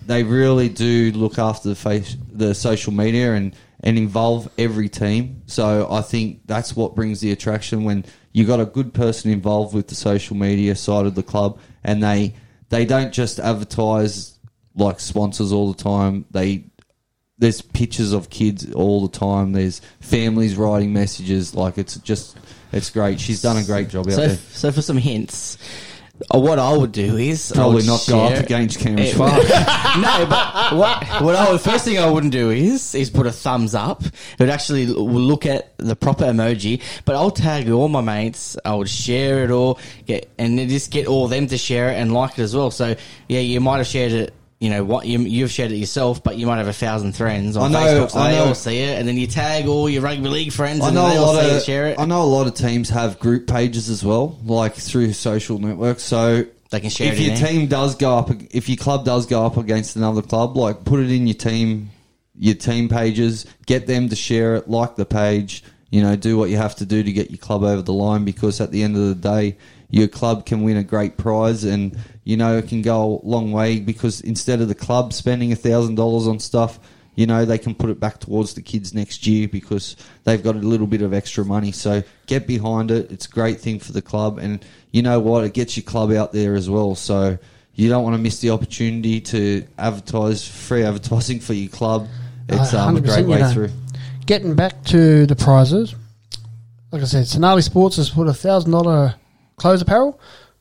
[SPEAKER 5] they really do look after the face, the social media and, and involve every team. So I think that's what brings the attraction when you got a good person involved with the social media side of the club, and they they don't just advertise like sponsors all the time. They there's pictures of kids all the time. There's families writing messages. Like it's just it's great. She's done a great job out
[SPEAKER 4] So,
[SPEAKER 5] there.
[SPEAKER 4] so for some hints, uh, what I would do is I
[SPEAKER 5] Probably
[SPEAKER 4] would
[SPEAKER 5] not go
[SPEAKER 4] share-
[SPEAKER 5] up against Cameron
[SPEAKER 4] Eh,
[SPEAKER 5] Farr.
[SPEAKER 4] No, but what, what I would, first thing I wouldn't do is is put a thumbs up. It would actually l- look at the proper emoji. But I'll tag all my mates. I would share it all, get and then just get all of them to share it and like it as well. So yeah, you might have shared it. You know what? You, you've shared it yourself, but you might have a thousand friends on
[SPEAKER 5] I know,
[SPEAKER 4] Facebook, so
[SPEAKER 5] I
[SPEAKER 4] they
[SPEAKER 5] know.
[SPEAKER 4] all see it, and then you tag all your rugby league friends,
[SPEAKER 5] I
[SPEAKER 4] and
[SPEAKER 5] know
[SPEAKER 4] they
[SPEAKER 5] a
[SPEAKER 4] all
[SPEAKER 5] lot
[SPEAKER 4] see
[SPEAKER 5] of
[SPEAKER 4] it, share it.
[SPEAKER 5] I know a lot of teams have group pages as well, like through social networks. So
[SPEAKER 4] They can share
[SPEAKER 5] if
[SPEAKER 4] it in
[SPEAKER 5] your
[SPEAKER 4] there.
[SPEAKER 5] team does go up, if your club does go up against another club, like put it in your team, your team pages, get them to share it, like the page. You know, do what you have to do to get your club over the line, because at the end of the day, your club can win a great prize, and you know it can go a long way, because instead of the club spending a thousand dollars on stuff, you know they can put it back towards the kids next year because they've got a little bit of extra money. So get behind it. It's a great thing for the club, and you know what, it gets your club out there as well. So you don't want to miss the opportunity to advertise, free advertising for your club. It's um, a great
[SPEAKER 3] one hundred percent,
[SPEAKER 5] way
[SPEAKER 3] you know.
[SPEAKER 5] through.
[SPEAKER 3] Getting back to the prizes, like I said, Sonali Sports has put a thousand dollar clothes apparel.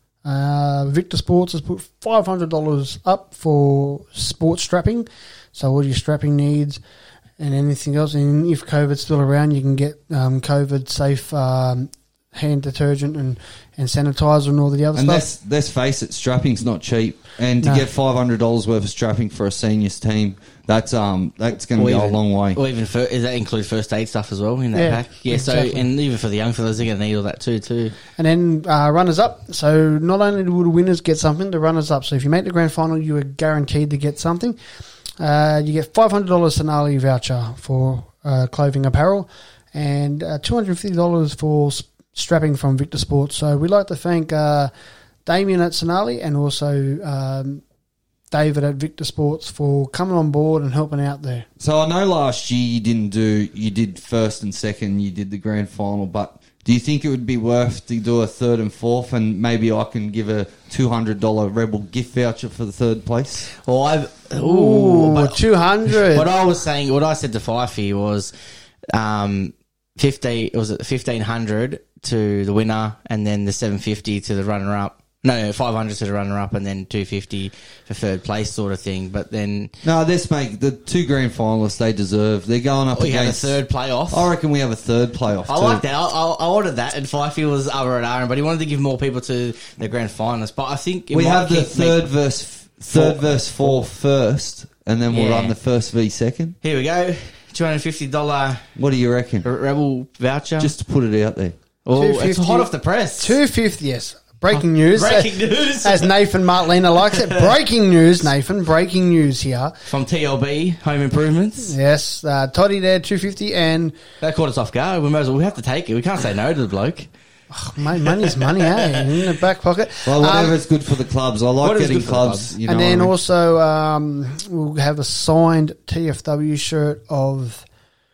[SPEAKER 3] Uh, Victor Sports has put five hundred dollars up for sports strapping. So all your strapping needs and anything else. And if COVID's still around, you can get um, COVID safe um, hand detergent and, and sanitizer and all the other
[SPEAKER 5] And
[SPEAKER 3] stuff.
[SPEAKER 5] let's, let's face it, strapping's not cheap. And to
[SPEAKER 3] No.
[SPEAKER 5] get five hundred dollars worth of strapping for a seniors team, that's um that's going to
[SPEAKER 4] Or
[SPEAKER 5] go a
[SPEAKER 4] even-
[SPEAKER 5] long way.
[SPEAKER 4] Or even fir- does that include first aid stuff as well in that
[SPEAKER 3] Yeah,
[SPEAKER 4] pack? Yeah.
[SPEAKER 3] exactly.
[SPEAKER 4] So and even for the young fellas, they're going to need all that too. Too.
[SPEAKER 3] And then uh, runners up. So not only will the winners get something, the runners up. So if you make the grand final, you are guaranteed to get something. Uh, you get five hundred dollars Sonali voucher for uh, clothing apparel and uh, two hundred fifty dollars for s- strapping from Victor Sports. So we'd like to thank uh, Damien at Sonali and also um, David at Victor Sports for coming on board and helping out there.
[SPEAKER 5] So I know last year you didn't do, you did first and second, you did the grand final, but do you think it would be worth to do a third and fourth, and maybe I can give a two hundred dollars Rebel gift voucher for the third place?
[SPEAKER 4] Well, I've
[SPEAKER 3] Ooh,
[SPEAKER 4] ooh, but
[SPEAKER 3] two hundred.
[SPEAKER 4] what I was saying, what I said to Fifey was, um, fifty was it fifteen hundred to the winner, and then the seven fifty to the runner up. No, five hundred to the runner up, and then two fifty for third place, sort of thing. But then
[SPEAKER 5] No, let's make the two grand finalists, they deserve. They're going up
[SPEAKER 4] we have a
[SPEAKER 5] against.
[SPEAKER 4] third playoff.
[SPEAKER 5] I reckon we have a third playoff.
[SPEAKER 4] I
[SPEAKER 5] too.
[SPEAKER 4] like that. I, I, I wanted that, and Fifey was over at Aaron, but he wanted to give more people to the grand finalists. But I think it
[SPEAKER 5] We
[SPEAKER 4] might
[SPEAKER 5] have the
[SPEAKER 4] keep me-
[SPEAKER 5] third verse, third
[SPEAKER 4] Four.
[SPEAKER 5] verse four first, and then we'll
[SPEAKER 4] Yeah.
[SPEAKER 5] run the first v second.
[SPEAKER 4] Here we go, two hundred fifty dollar
[SPEAKER 5] What do you reckon?
[SPEAKER 4] Rebel voucher.
[SPEAKER 5] Just to put it out there.
[SPEAKER 4] oh, it's
[SPEAKER 3] two fifty
[SPEAKER 4] hot off the press.
[SPEAKER 3] two fifty, yes. Breaking news.
[SPEAKER 4] Breaking news.
[SPEAKER 3] As Nathan Martlina likes it. Breaking news, Nathan. Breaking news here.
[SPEAKER 4] From T L B Home Improvements.
[SPEAKER 3] Yes, uh, Toddy there, two fifty, and
[SPEAKER 4] That caught us off guard. We might as well. We have to take it. We can't say no to the bloke.
[SPEAKER 3] mate, money's money, eh? In the back pocket.
[SPEAKER 5] Well, whatever's
[SPEAKER 3] Um,
[SPEAKER 5] good for the clubs. I like
[SPEAKER 4] Whatever's
[SPEAKER 5] getting
[SPEAKER 4] good for the
[SPEAKER 5] clubs.
[SPEAKER 4] clubs.
[SPEAKER 5] You know
[SPEAKER 3] and then
[SPEAKER 5] what I mean?
[SPEAKER 3] also um, we'll have a signed T F W shirt of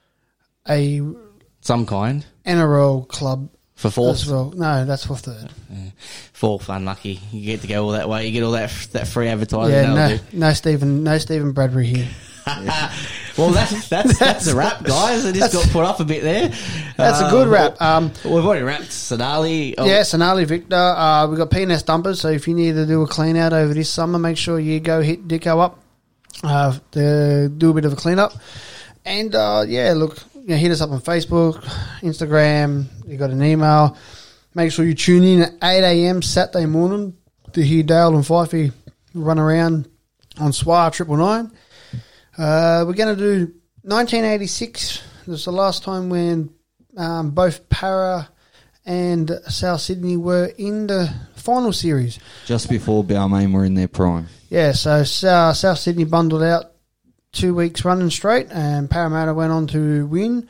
[SPEAKER 3] a
[SPEAKER 4] Some kind.
[SPEAKER 3] N R L club
[SPEAKER 4] For fourth.
[SPEAKER 3] as well. No, that's for third.
[SPEAKER 4] Fourth, unlucky. You get to go all that way. You get all that that free advertising.
[SPEAKER 3] Yeah,
[SPEAKER 4] that'll
[SPEAKER 3] no,
[SPEAKER 4] do.
[SPEAKER 3] no Stephen, no Stephen Bradbury here.
[SPEAKER 4] Well, that's that's that's a wrap, guys. It just got put up a bit there.
[SPEAKER 3] That's a good wrap. Um,
[SPEAKER 4] We've already wrapped Sonali. Oh,
[SPEAKER 3] Yeah, Sonali Victor. Uh, we've got P N S dumpers, so if you need to do a clean out over this summer, make sure you go hit Dicko up uh, to do a bit of a clean up. And uh, yeah, look, you know, hit us up on Facebook, Instagram, you got an email. Make sure you tune in at eight a.m. Saturday morning to hear Dale and Fifey run around on Swire Triple Nine. Uh, we're going to do nineteen eighty-six. This is the last time when um, both Para and South Sydney were in the final series.
[SPEAKER 5] Just before Balmain were in their prime.
[SPEAKER 3] Yeah, so uh, South Sydney bundled out two weeks running straight, and Parramatta went on to win.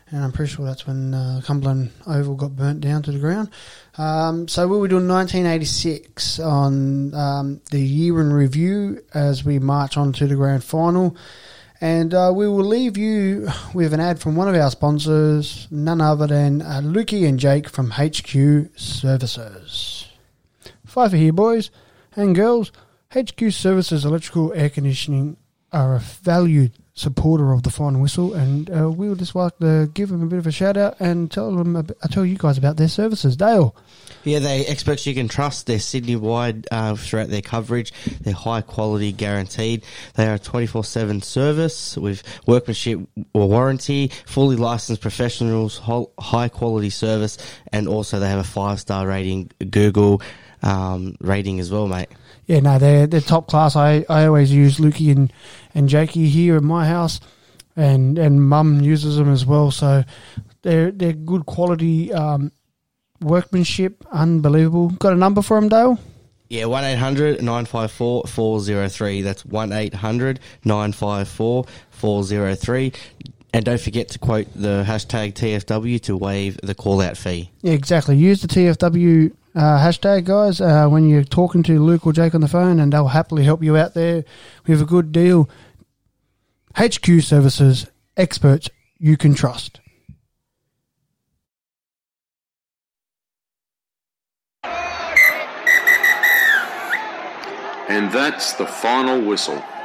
[SPEAKER 3] and I'm pretty sure that's when uh, Cumberland Oval got burnt down to the ground. Um, so we were doing nineteen eighty-six on um, the year in review as we march on to the grand final. And uh, we will leave you with an ad from one of our sponsors, none other than uh, Lukey and Jake from H Q Services. Five here, boys and girls. H Q Services Electrical Air Conditioning are a valued supporter of the Final Whistle, and uh, we would just like to give them a bit of a shout out and tell them, I tell you guys about their services. Dale.
[SPEAKER 4] Yeah, they're experts you can trust. They're Sydney-wide uh, throughout their coverage. They're high quality, guaranteed. They are a twenty-four seven service with workmanship or warranty, fully licensed professionals, high quality service, and also they have a five-star rating, Google um, rating as well, mate.
[SPEAKER 3] Yeah, no, they're they're top class. I, I always use Lukey and, and Jakey here at my house, and and Mum uses them as well. So they're they're good quality um, workmanship, unbelievable. Got a number for them, Dale?
[SPEAKER 4] Yeah, one eight hundred nine five four four zero three. That's one eight hundred nine five four four zero three. And don't forget to quote the hashtag T F W to waive the call-out fee.
[SPEAKER 3] Yeah, exactly. Use the T F W uh, hashtag, guys, uh, when you're talking to Luke or Jake on the phone, and they'll happily help you out there with a good deal. H Q Services, experts you can trust.
[SPEAKER 1] And that's the final whistle.